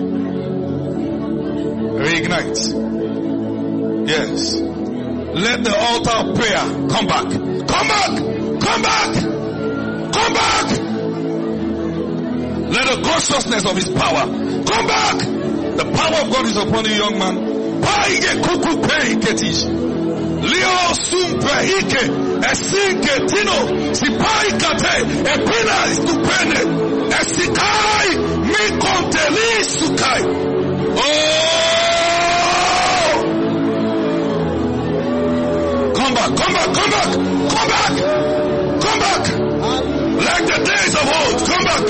Reignite. Yes. Let the altar of prayer come back. Come back! Come back! Come back! Let the consciousness of His power come back! The power of God is upon you, young man. Leo Sumprahike, Esinke Tino, Sipai Kate, Epina Stupende, Esikai, Mikonteli Sukai. Oh! Come back. Come back. Like the days of old. Come back.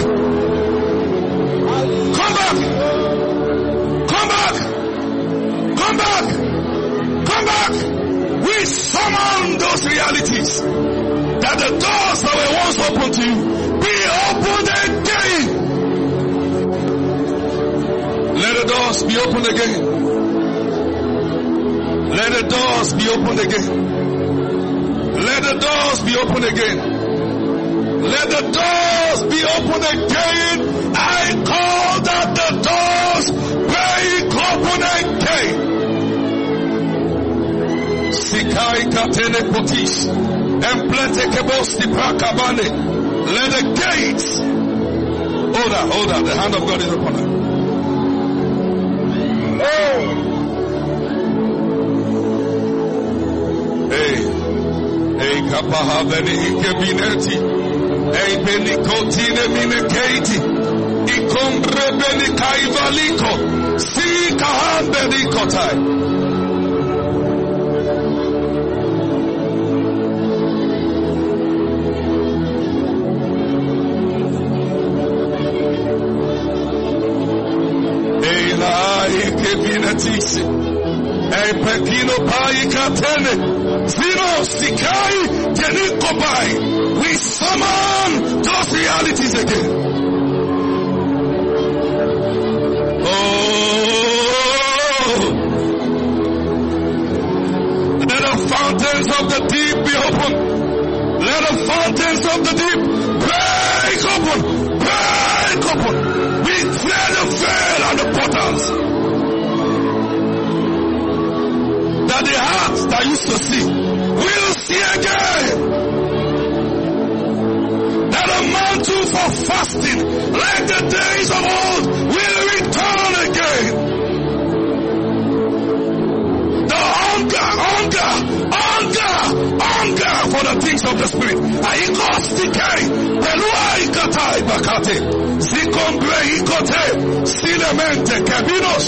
Come back. Come back. Come back. Come back. We summon those realities that the doors that were once open to you be opened again. Let the doors be opened again. Let the doors be opened again. Let the doors be opened again. Let the doors be opened again. I call that the doors break open again. Sikai katene potis. Emplete kebosti prakabane. Let the gates. Hold on. The hand of God is upon her. Hey, kapaha beni ikebineti. Hey, beni kotine mine keiti. Ikombre beni kaivaliko. Si kahan beni kotai. Hey, pekino pai katene. Zero sikai tenikobai. We summon those realities again. Oh, let the fountains of the deep be open. Let the fountains of the deep break open. Break open. We tear the veil and the portals. That the heart that used to see will see again. That the mantle for fasting, like the days of old, will return again. The hunger for the things of the Spirit. Aikostikei, Peluai katai bakate, Zikombre ikote, Silemente kabinos.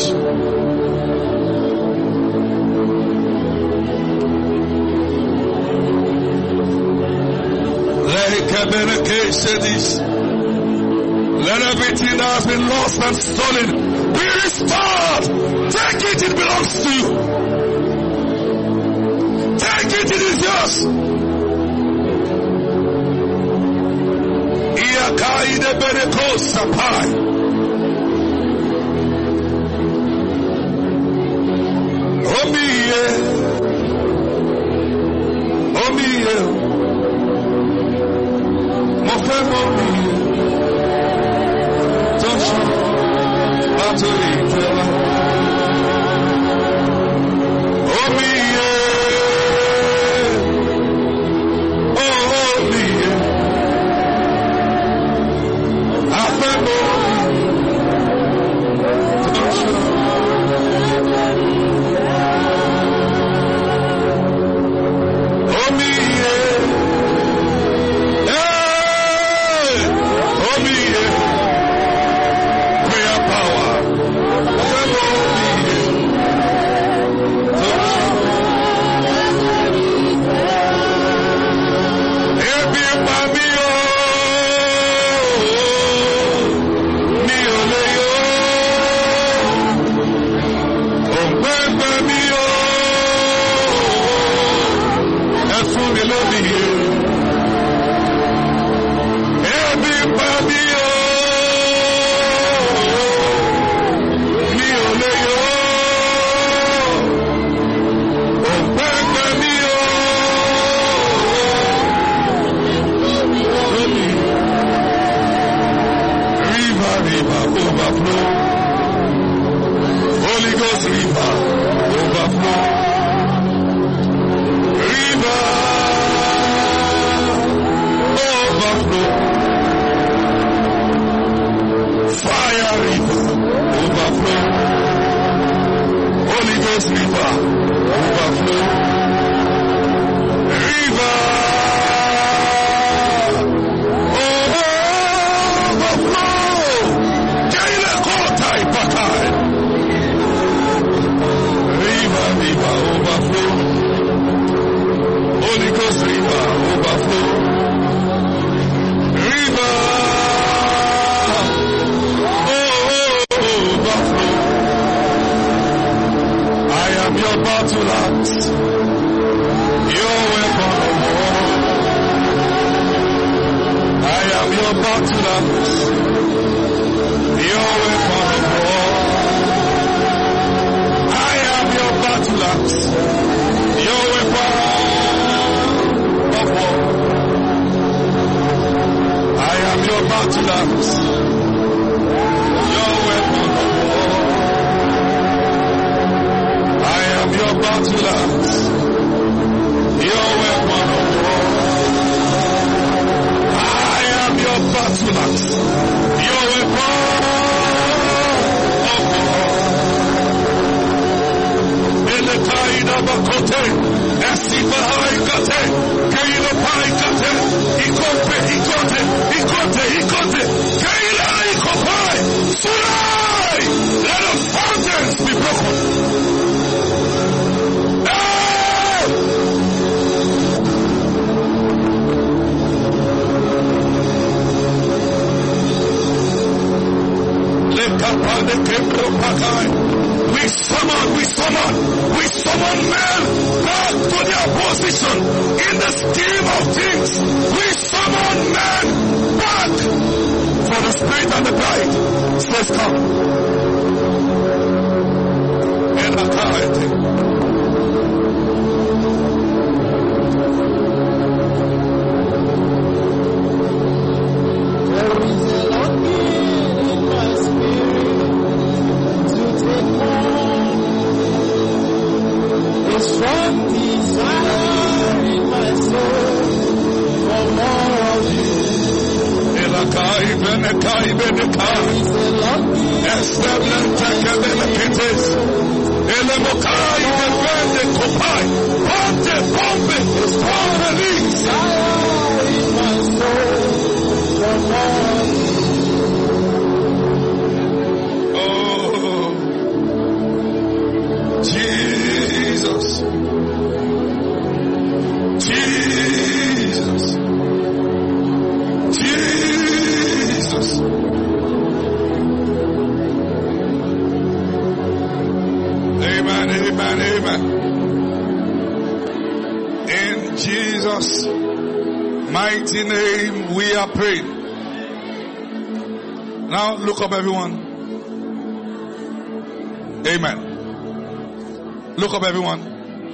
Let everything that has been lost and stolen be restored. Take it belongs to you. Take it is yours. Iakai de Bereko Sapai. Omiye. Holy Ghost river. your battle axe, your weapon of war. I am your battle axe, your weapon of war. I am your battle axe, your weapon of war. I am your battle axe, your weapon of war. I am your battle axe, your weapon of war. I am your battle axe, your weapon of war. Elekaida bakote, esibahai kate, keilo pai kate, ikote, keila ikopai, surai, let the fountains be broken. We summon men back to their position in the scheme of things. We summon men back, for the Spirit and the bride says come. And strong desire in my soul for more of you. Elakai benekai benekai. Establishment tekebelekites. Elemokai bebende kopai. Ponte pompe. Pompe leaks. Desire in my soul for more of you. Jesus. Amen. In Jesus' mighty name we are praying. Now look up everyone. Amen. Look up everyone.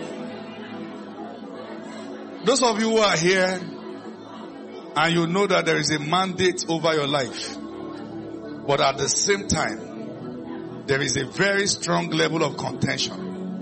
Those of you who are here and you know that there is a mandate over your life, but at the same time there is a very strong level of contention.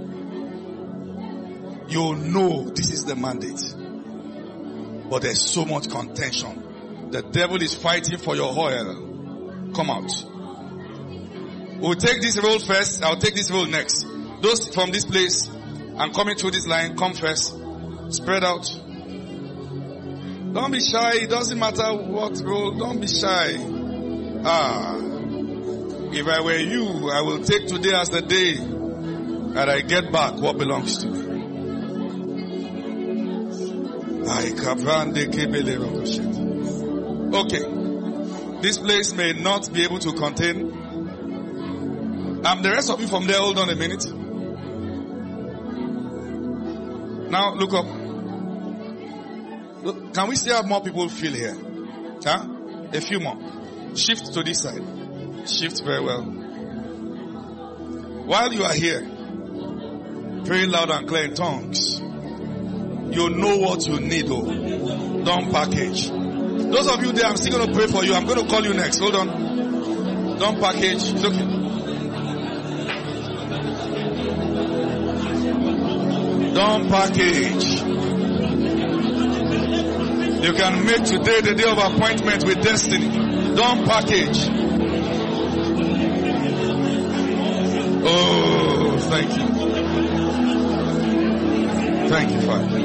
You know this is the mandate, but there's so much contention. The devil is fighting for your oil. Come out. We'll take this roll first. I'll take this roll next. Those from this place and coming through this line, come first. Spread out. Don't be shy. It doesn't matter what role. Don't be shy. If I were you, I will take today as the day that I get back what belongs to me. Okay. This place may not be able to contain. The rest of you from there, hold on a minute. Now look up. Look, can we still have more people feel here? Huh? A few more. Shift to this side. Shift very well. While you are here, praying loud and clear in tongues, you know what you need. Oh, don't package. Those of you there, I'm still going to pray for you. I'm going to call you next. Hold on. Don't package. It's okay. Don't package. You can make today the day of appointment with destiny. Don't package. Oh, thank you. Thank you, Father.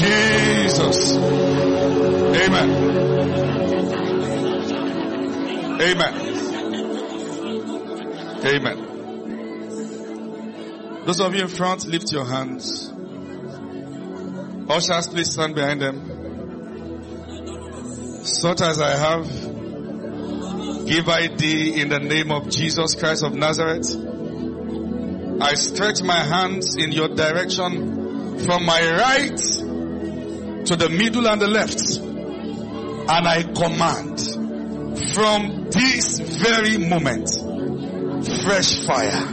Jesus. Amen. Amen. Amen. Those of you in front, lift your hands. Ushers, please stand behind them. Such as I have, give I thee in the name of Jesus Christ of Nazareth. I stretch my hands in your direction from my right to the middle and the left. And I command from this very moment, fresh fire.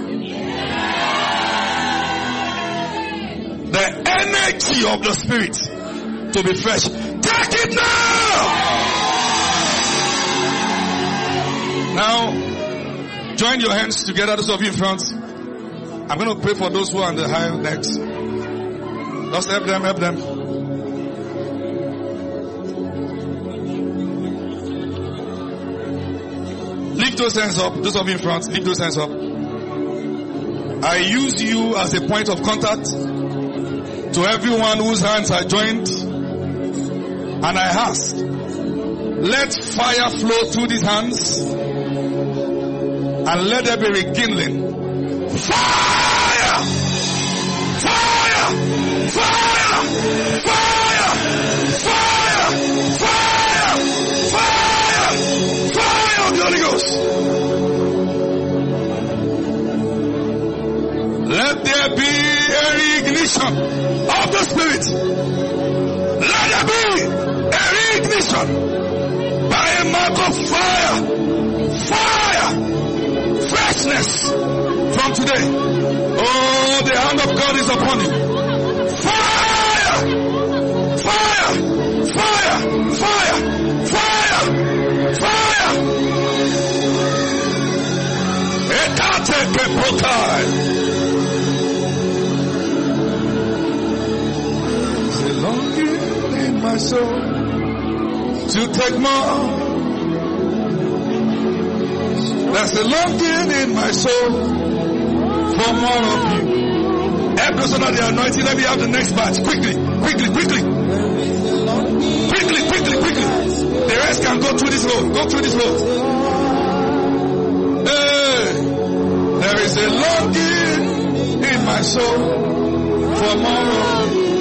The energy of the Spirit to be fresh. Take it now! Now, join your hands together, those of you in front. I'm going to pray for those who are on the high necks. Just help them, help them. Lift those hands up, those of you in front, lift those hands up. I use you as a point of contact to everyone whose hands are joined. And I ask, let fire flow through these hands and let there be rekindling. Fire! Fire! Fire! Fire! Fire! Fire! Fire! Fire of the Holy Ghost! Let there be a reignition of the Spirit. Let there be a reignition by a mark of fire. Fire! Freshness from today. Oh, the hand of God is upon you. Fire! Fire! Fire! Fire! Fire! Fire! Ekate kepokai. There's a longing in my soul to take more. There's a longing in my soul for more of you. Help those under the anointing. Let me have the next batch. Quickly, quickly, quickly. Quickly, quickly, quickly. The rest can go through this road. Go through this road. Hey, there is a longing in my soul for more of you.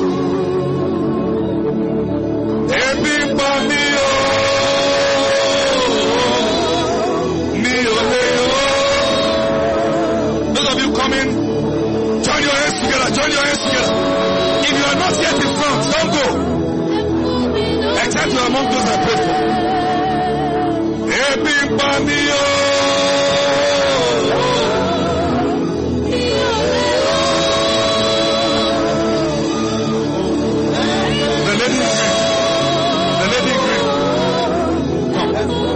Everybody, coming. Join your hands together. Join your hands together. If you are not yet in front, don't go. Except you are among those that pray for. Everybody, the lady is green. The lady is green. Come.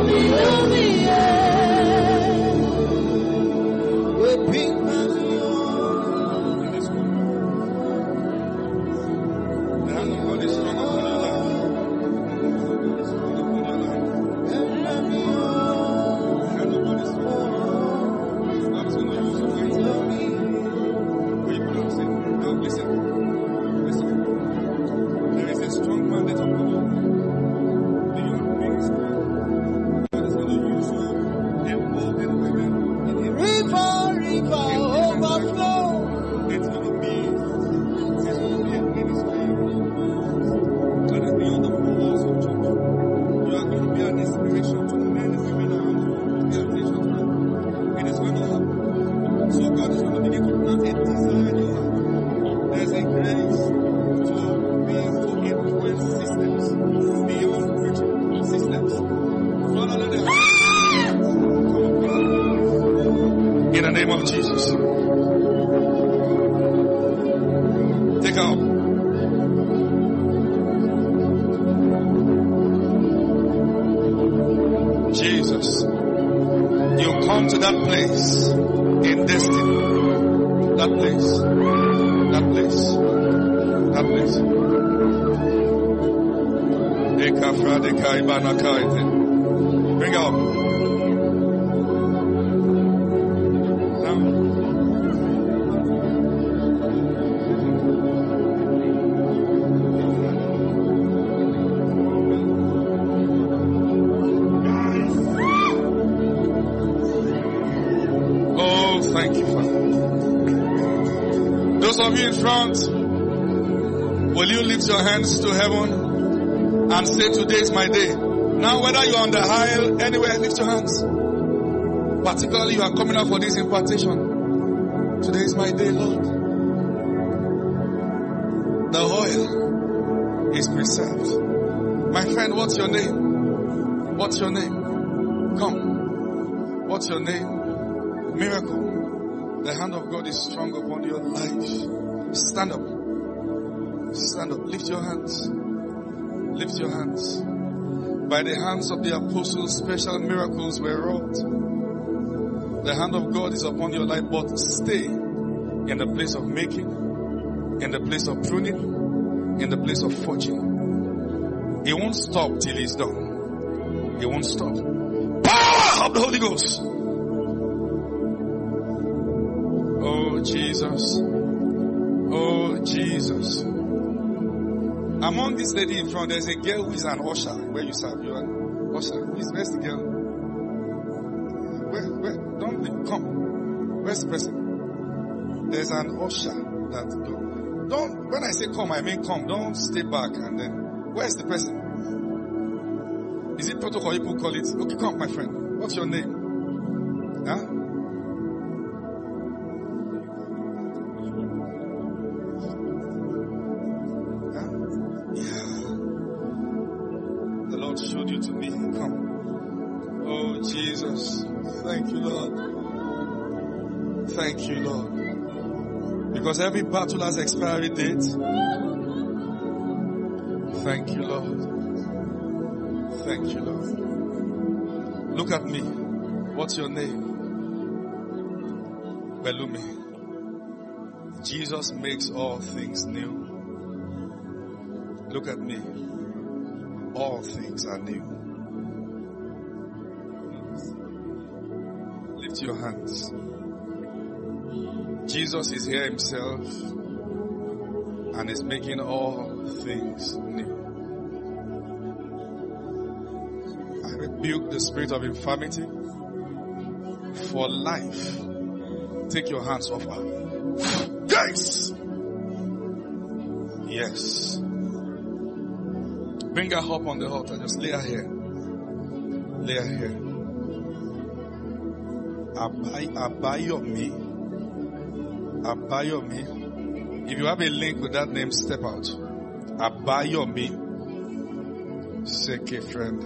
Bring up. Those of you in front, will you lift your hands to heaven and say, today is my day? Now, whether you're on the aisle, anywhere, lift your hands. Particularly, you are coming out for this impartation. Today is my day, Lord. The oil is preserved. My friend, what's your name? What's your name? Come. What's your name? Miracle. The hand of God is strong upon your life. Stand up. Stand up. Lift your hands. Lift your hands. By the hands of the apostles, special miracles were wrought. The hand of God is upon your life, but stay in the place of making, in the place of pruning, in the place of forging. He won't stop till he's done. He won't stop. Power of the Holy Ghost. Oh Jesus. Oh Jesus. Among this lady in front, there's a girl who is an usher. Where you serve, you are usher. Where's the girl? Where? Don't leave. Come. Where's the person? There's an usher that don't. When I say come, I mean come. Don't stay back and then. Where's the person? Is it protocol? People call it. Okay, come, my friend. What's your name? Huh? Showed you to me. Come. Oh Jesus. Thank you, Lord. Thank you, Lord. Because every battle has expiry date. Thank you, Lord. Thank you, Lord. Look at me. What's your name? Belumi. Jesus makes all things new. Look at me. All things are new. Lift your hands. Jesus is here himself and is making all things new. I rebuke the spirit of infirmity for life. Take your hands off her. Yes! Yes. Bring her up on the altar. Just lay her here. Lay her here. Abayomi. Abayomi. If you have a link with that name, step out. Abayomi. Seke friend.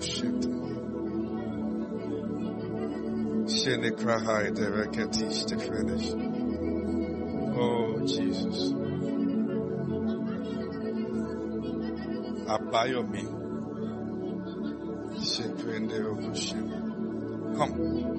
Shene krahai dereketish te fredish. Oh Jesus. Abayomi. Come.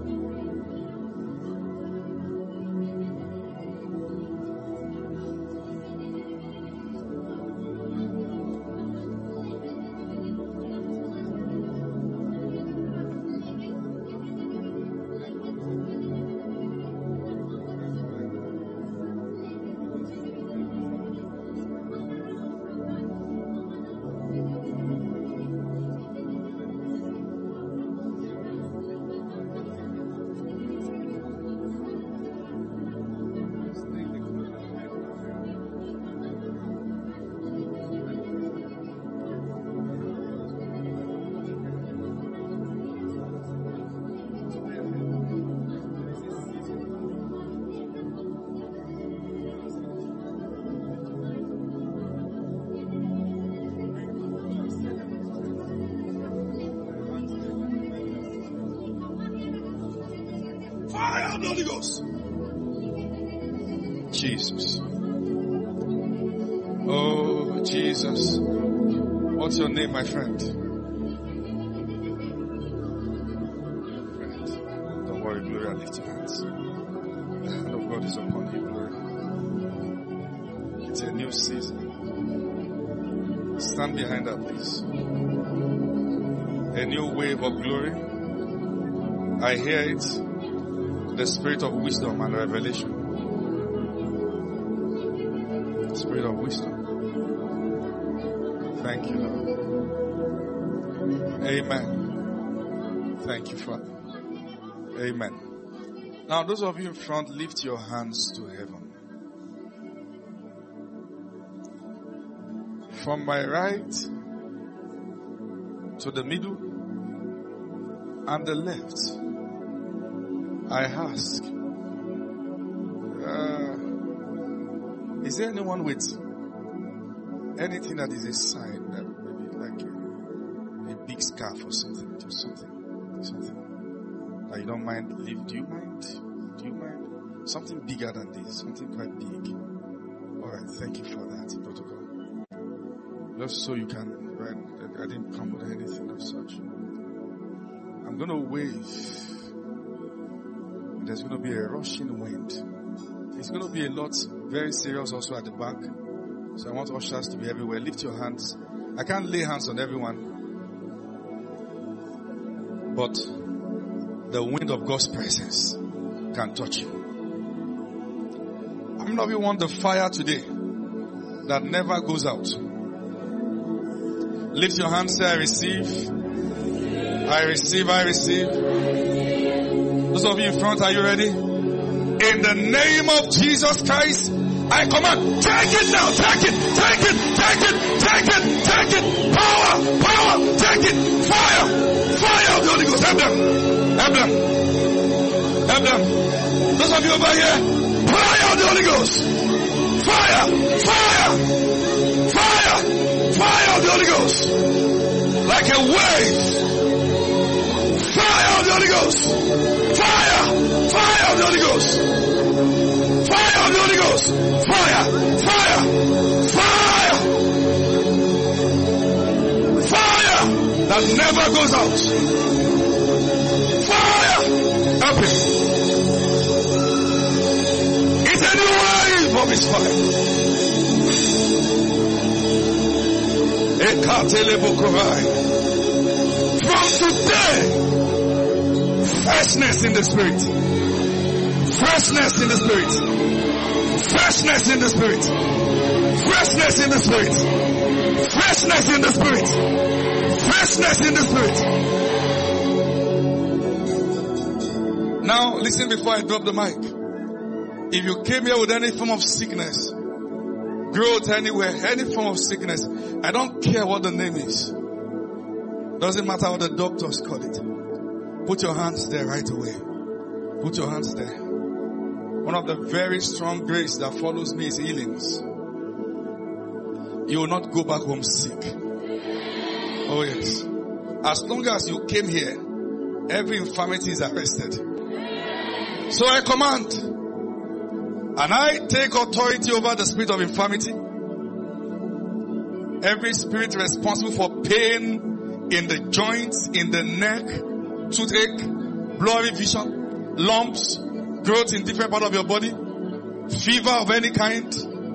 Holy Ghost. Jesus. Oh, Jesus. What's your name, my friend? Don't worry, Gloria, lift your hands. The hand of God is upon you, Gloria. It's a new season. Stand behind that, please. A new wave of glory. I hear it. The spirit of wisdom and revelation. The spirit of wisdom. Thank you, Lord. Amen. Thank you, Father. Amen. Now, those of you in front, lift your hands to heaven. From my right to the middle and the left, I ask, is there anyone with anything that is a sign, that maybe like a big scarf or something, just something that you don't mind leave? Do you mind? Something bigger than this, something quite big. Alright, thank you for that protocol. Just so you can, right, I didn't come with anything of such. I'm going to wave. There's going to be a rushing wind. It's going to be a lot very serious also at the back. So I want ushers to be everywhere. Lift your hands. I can't lay hands on everyone. But the wind of God's presence can touch you. How many of you want the fire today that never goes out? Lift your hands, say, I receive. I receive, I receive. Those of you in front, are you ready? In the name of Jesus Christ, I command, take it now, take it, take it, take it, take it, take it. Power, power, take it. Fire, fire of the Holy Ghost. Help them, help them, help them. Those of you over here, fire of the Holy Ghost. Fire, fire, fire, fire of the Holy Ghost. Like a wave. Fire of the Holy Ghost. Fire, fire of the Holy Ghost. Fire of the Holy Ghost. Fire, fire, fire. Fire that never goes out. Fire. Help him. It's a new wave of his fire. From today, freshness in the spirit. Freshness in the spirit. Freshness in the spirit. Freshness in the spirit. Freshness in the spirit. Freshness in the spirit. Now, listen before I drop the mic. If you came here with any form of sickness, growth anywhere, any form of sickness, I don't care what the name is. Doesn't matter what the doctors call it. Put your hands there right away. Put your hands there. One of the very strong grace that follows me is healings. You will not go back home sick. Oh yes. As long as you came here, every infirmity is arrested. So I command, and I take authority over the spirit of infirmity. Every spirit responsible for pain in the joints, in the neck, toothache, blurry vision, lumps, growth in different parts of your body, fever of any kind,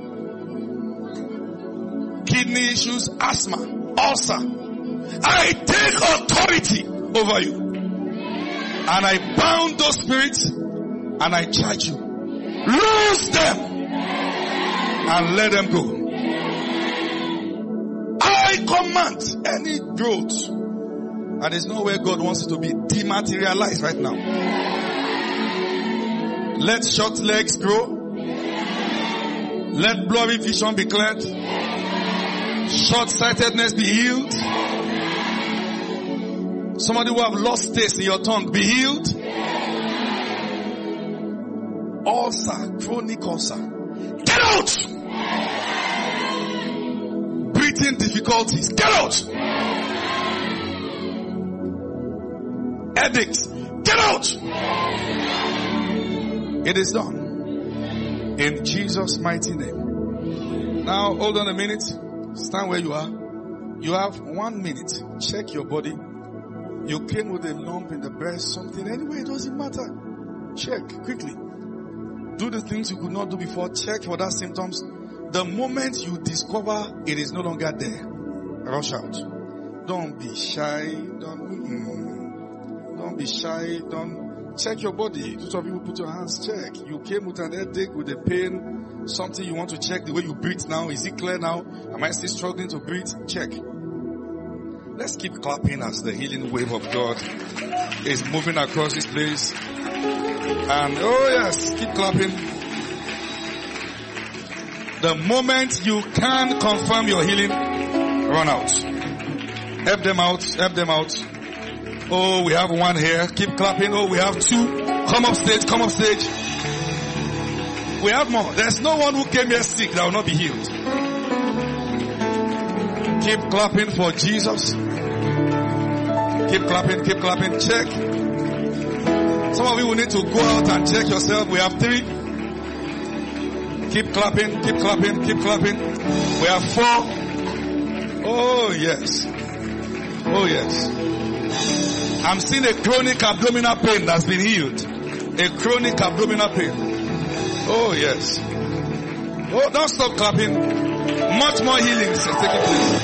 kidney issues, asthma, ulcer. I take authority over you. And I bound those spirits and I charge you. Loose them and let them go. I command any growth that is not where God wants it to be dematerialized right now. Let short legs grow. Let blurry vision be cleared. Short-sightedness be healed. Somebody who have lost taste in your tongue be healed. Ulcer, chronic ulcer, get out. Breathing difficulties, get out. Headaches, get out. It is done. In Jesus' mighty name. Now, hold on a minute. Stand where you are. You have 1 minute. Check your body. You came with a lump in the breast, something. Anyway, it doesn't matter. Check quickly. Do the things you could not do before. Check for that symptoms. The moment you discover it is no longer there, rush out. Don't be shy. Don't be shy. Don't check your body. Those of you who put your hands, check. You came with an headache, with a pain, something you want to check. The way you breathe now, is it clear now? Am I still struggling to breathe? Check. Let's keep clapping as the healing wave of God is moving across this place. And oh yes, keep clapping. The moment you can confirm your healing, Run out. Help them out. Help them out. Oh, we have one here. Keep clapping. Oh, we have two. Come up stage. Come up stage. We have more. There's no one who came here sick that will not be healed. Keep clapping for Jesus. Keep clapping. Keep clapping. Check. Some of you will need to go out and check yourself. We have 3. Keep clapping. Keep clapping. Keep clapping. We have 4. Oh, yes. Oh, yes. I'm seeing a chronic abdominal pain that's been healed. A chronic abdominal pain. Oh, yes. Oh, don't stop clapping. Much more healing is taking place.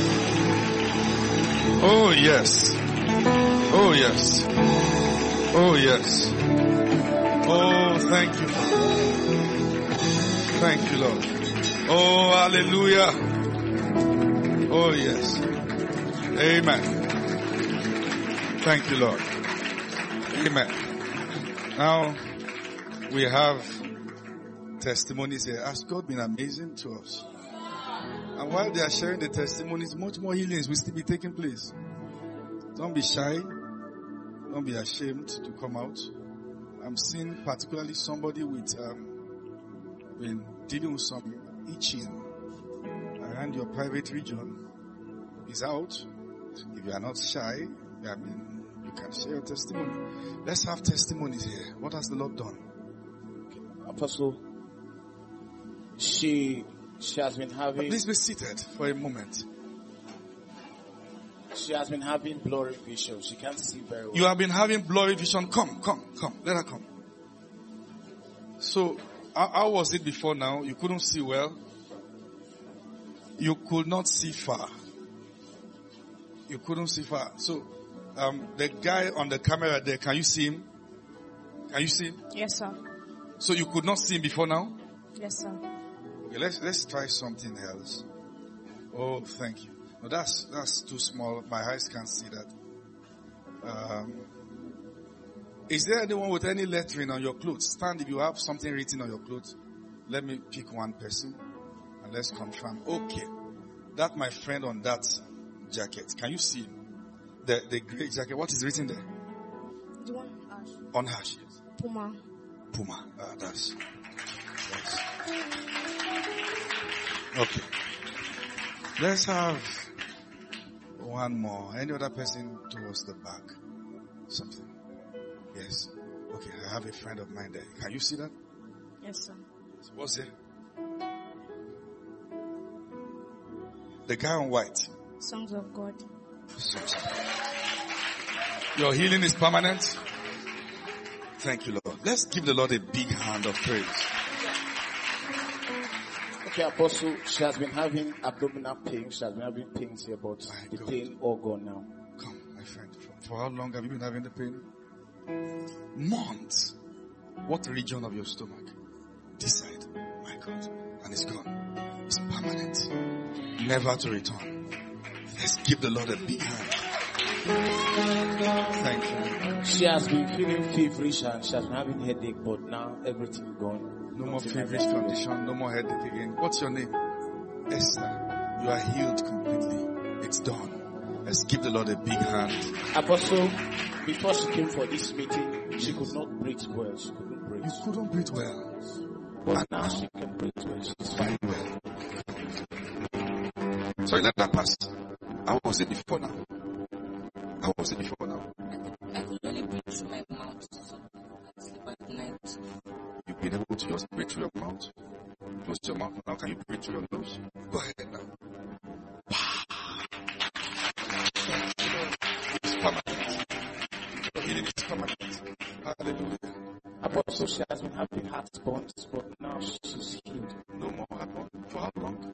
Oh, yes. Oh, yes. Oh, yes. Oh, thank you. Thank you, Lord. Oh, hallelujah. Oh, yes. Amen. Thank you, Lord. Amen. Now, we have testimonies here. Has God been amazing to us? And while they are sharing the testimonies, much more healings will still be taking place. Don't be shy. Don't be ashamed to come out. I'm seeing particularly somebody with been dealing with some itching around your private region. Is out. If you are not shy, you can share your testimony. Let's have testimonies here. What has the Lord done? Apostle, she has been having... Please be seated for a moment. She has been having blurry vision. She can't see very well. You have been having blurry vision. Come. Let her come. So, how was it before now? You couldn't see well. You could not see far. You couldn't see far. So, the guy on the camera there, can you see him? Can you see him? Yes, sir. So you could not see him before now? Yes, sir. Okay, let's try something else. Oh, thank you. No, that's too small. My eyes can't see that. Is there anyone with any lettering on your clothes? Stand if you have something written on your clothes. Let me pick one person and let's confirm. Okay. That my friend on that jacket. Can you see the gray jacket? What is written there? The one on Ash. On Ash, yes. Puma. That's. Okay. Let's have one more. Any other person towards the back? Something. Yes. Okay, I have a friend of mine there. Can you see that? Yes, sir. What's there? The guy on white. Songs of God. Your healing is permanent. Thank you, Lord. Let's give the Lord a big hand of praise. Okay, Apostle, she has been having abdominal pain. She has been having pains here, but the pain all gone now. Come, my friend. For how long have you been having the pain? Months. What region of your stomach? This side. My God. And it's gone. It's permanent. Never to return. Let's give the Lord a big hand. Thank you. She has been feeling feverish and she has been having headache, but now everything is gone. No more feverish condition, no more headache again. What's your name? Esther. You are healed completely. It's done. Let's give the Lord a big hand. Apostle, before she came for this meeting, she could not breathe well. She couldn't breathe. You couldn't breathe well. But now she can breathe well. She's fine. Well. Sorry, let that pass. How was it before now? How was it before now? I could only breathe through my mouth, so I sleep at night. You've been able to just breathe through your mouth. Close your mouth. Now can you breathe through your nose? Go ahead now. It's permanent. Your healing is permanent. Hallelujah. Apostle, she has been having heartburns, but now she's healed. No more heartburn. For how long?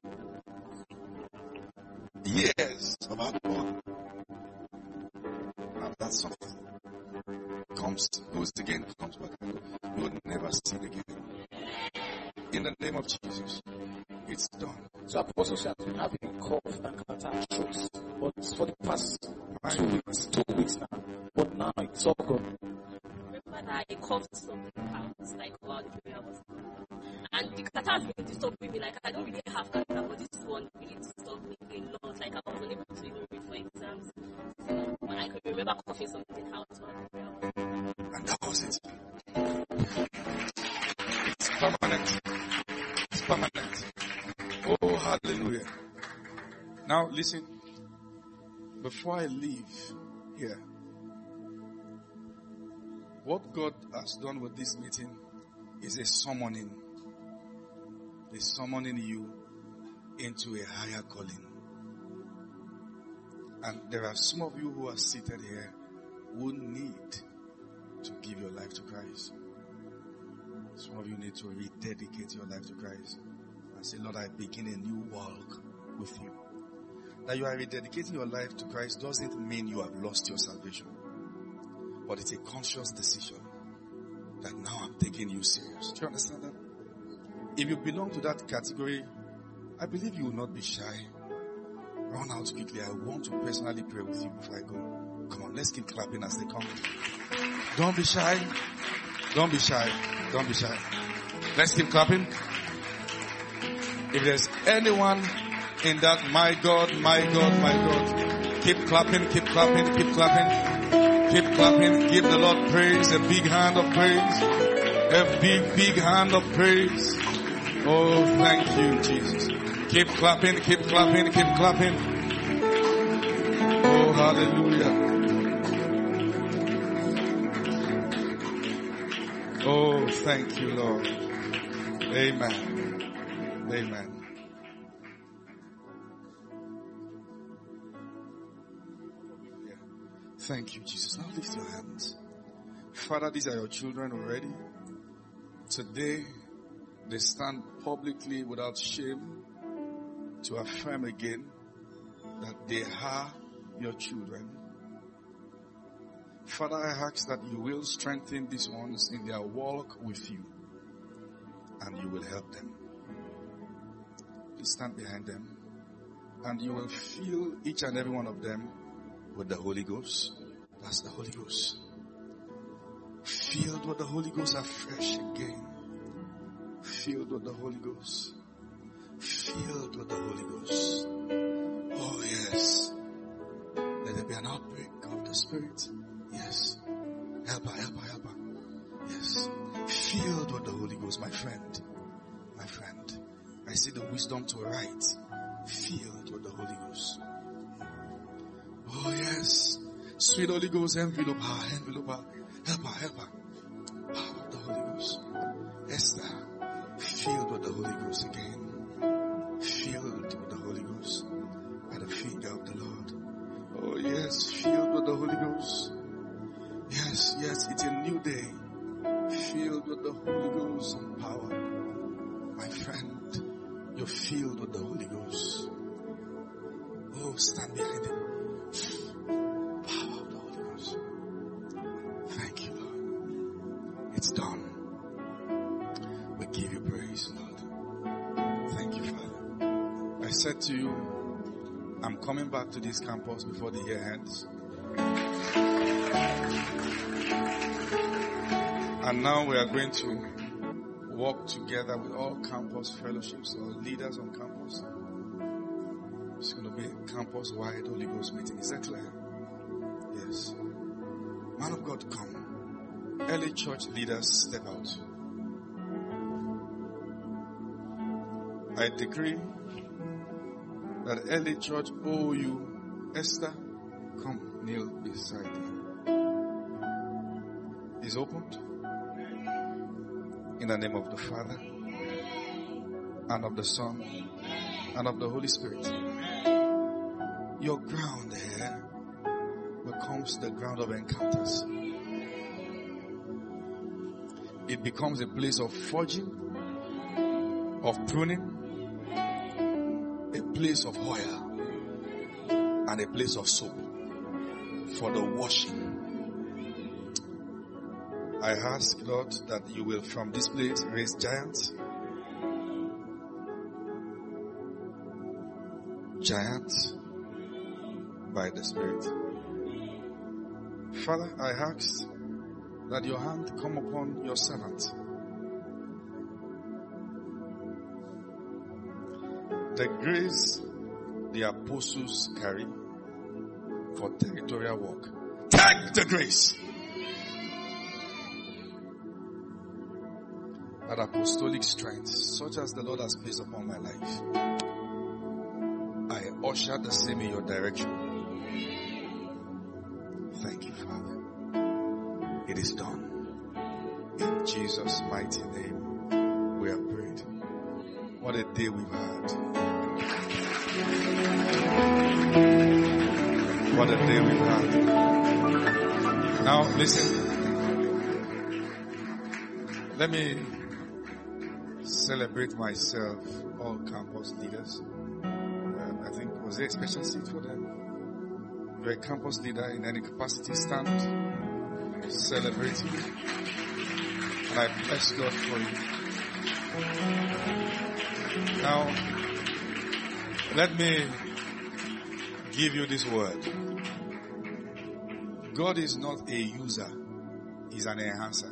Years of heartburn. Now that's something. Comes, goes again, comes back. You will never see it again. In the name of Jesus, it's done. So Apostle, she has been having cough and catarrh chokes, but for the past 2 weeks now. But now it's all gone. Remember that I coughed something out like about 3 hours. And the catarrh has been disturbing me. Like I don't really have catarrh, but this one really disturbed me a lot. Like I'm I could remember coughing something out. And that was it. It's permanent. It's permanent. Oh, hallelujah. Now listen. Before I leave here, what God has done with this meeting is a summoning. He's summoning you into a higher calling. And there are some of you who are seated here who need to give your life to Christ. Some of you need to rededicate your life to Christ and say, Lord, I begin a new walk with you. That you are rededicating your life to Christ doesn't mean you have lost your salvation. But it's a conscious decision that now I'm taking you serious. Do you understand that? If you belong to that category, I believe you will not be shy. Run out quickly. I want to personally pray with you before I go. Come on, let's keep clapping as they come. Don't be shy. Don't be shy. Don't be shy. Let's keep clapping. If there's anyone in that, my God, my God, my God, keep clapping, keep clapping, keep clapping, keep clapping. Give the Lord praise, a big hand of praise, a big, big hand of praise. Oh, thank you, Jesus. Keep clapping, keep clapping, keep clapping. Oh, hallelujah. Oh, thank you, Lord. Amen. Amen. Thank you, Jesus. Now lift your hands. Father, these are your children already. Today, they stand publicly without shame to affirm again that they are your children. Father, I ask that you will strengthen these ones in their walk with you, and you will help them. Please stand behind them, and you will fill each and every one of them with the Holy Ghost. That's the Holy Ghost. Filled with the Holy Ghost afresh again. Filled with the Holy Ghost. Filled with the Holy Ghost. Oh yes. Let there be an outbreak of the Spirit. Yes. Help her, help her, help her. Yes. Filled with the Holy Ghost, my friend. My friend. I see the wisdom to write. Filled with the Holy Ghost. Oh yes. Sweet Holy Ghost, envelope her, envelope her. Help her, help her. Power of the Holy Ghost. Esther, filled with the Holy Ghost again. Filled with the Holy Ghost at the finger of the Lord. Oh yes, filled with the Holy Ghost. Yes, yes, it's a new day. Filled with the Holy Ghost and power. My friend, you're filled with the Holy Ghost. Oh, stand behind him. Power of the Holy Ghost. Thank you, Lord. It's done. We give you praise, Lord. Thank you, Father. I said to you, I'm coming back to this campus before the year ends. And now we are going to work together with all campus fellowships or leaders on campus. It's going to be a campus-wide Holy Ghost meeting. Is that clear? Yes. Man of God, come. Early church leaders, step out. I decree that early church owe you. Esther, come, kneel beside you. Is opened. In the name of the Father, and of the Son, and of the Holy Spirit. Your ground here becomes the ground of encounters. It becomes a place of forging, of pruning, a place of oil, and a place of soap for the washing. I ask, Lord, that you will from this place raise giants. Giants by the Spirit. Father, I ask that your hand come upon your servant. The grace the apostles carry, for territorial work. Take the grace. That apostolic strength, such as the Lord has placed upon my life, I usher the same in your direction. Thank you, Father. It is done. In Jesus' mighty name, we have prayed. What a day we've had. What a day we've had. Now, listen. Let me celebrate myself, all campus leaders. I think, was there a special seat for them? You're a campus leader in any capacity, stand. Celebrate you. And I bless God for you. Now, let me give you this word. God is not a user. He's an enhancer.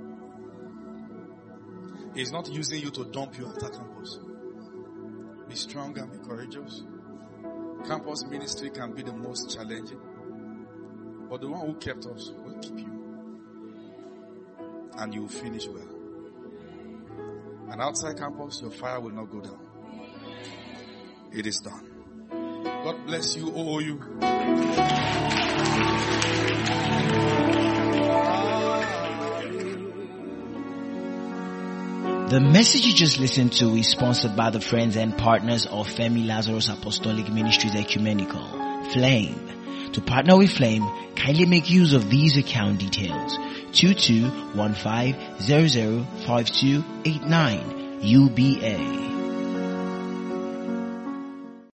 He's not using you to dump you at a campus. Be strong and be courageous. Campus ministry can be the most challenging. But the one who kept us will keep you. And you will finish well. And outside campus, your fire will not go down. It is done. God bless you, OOU. The message you just listened to is sponsored by the friends and partners of Femi Lazarus Apostolic Ministries Ecumenical, Flame. To partner with Flame, kindly make use of these account details. 2215005289 UBA.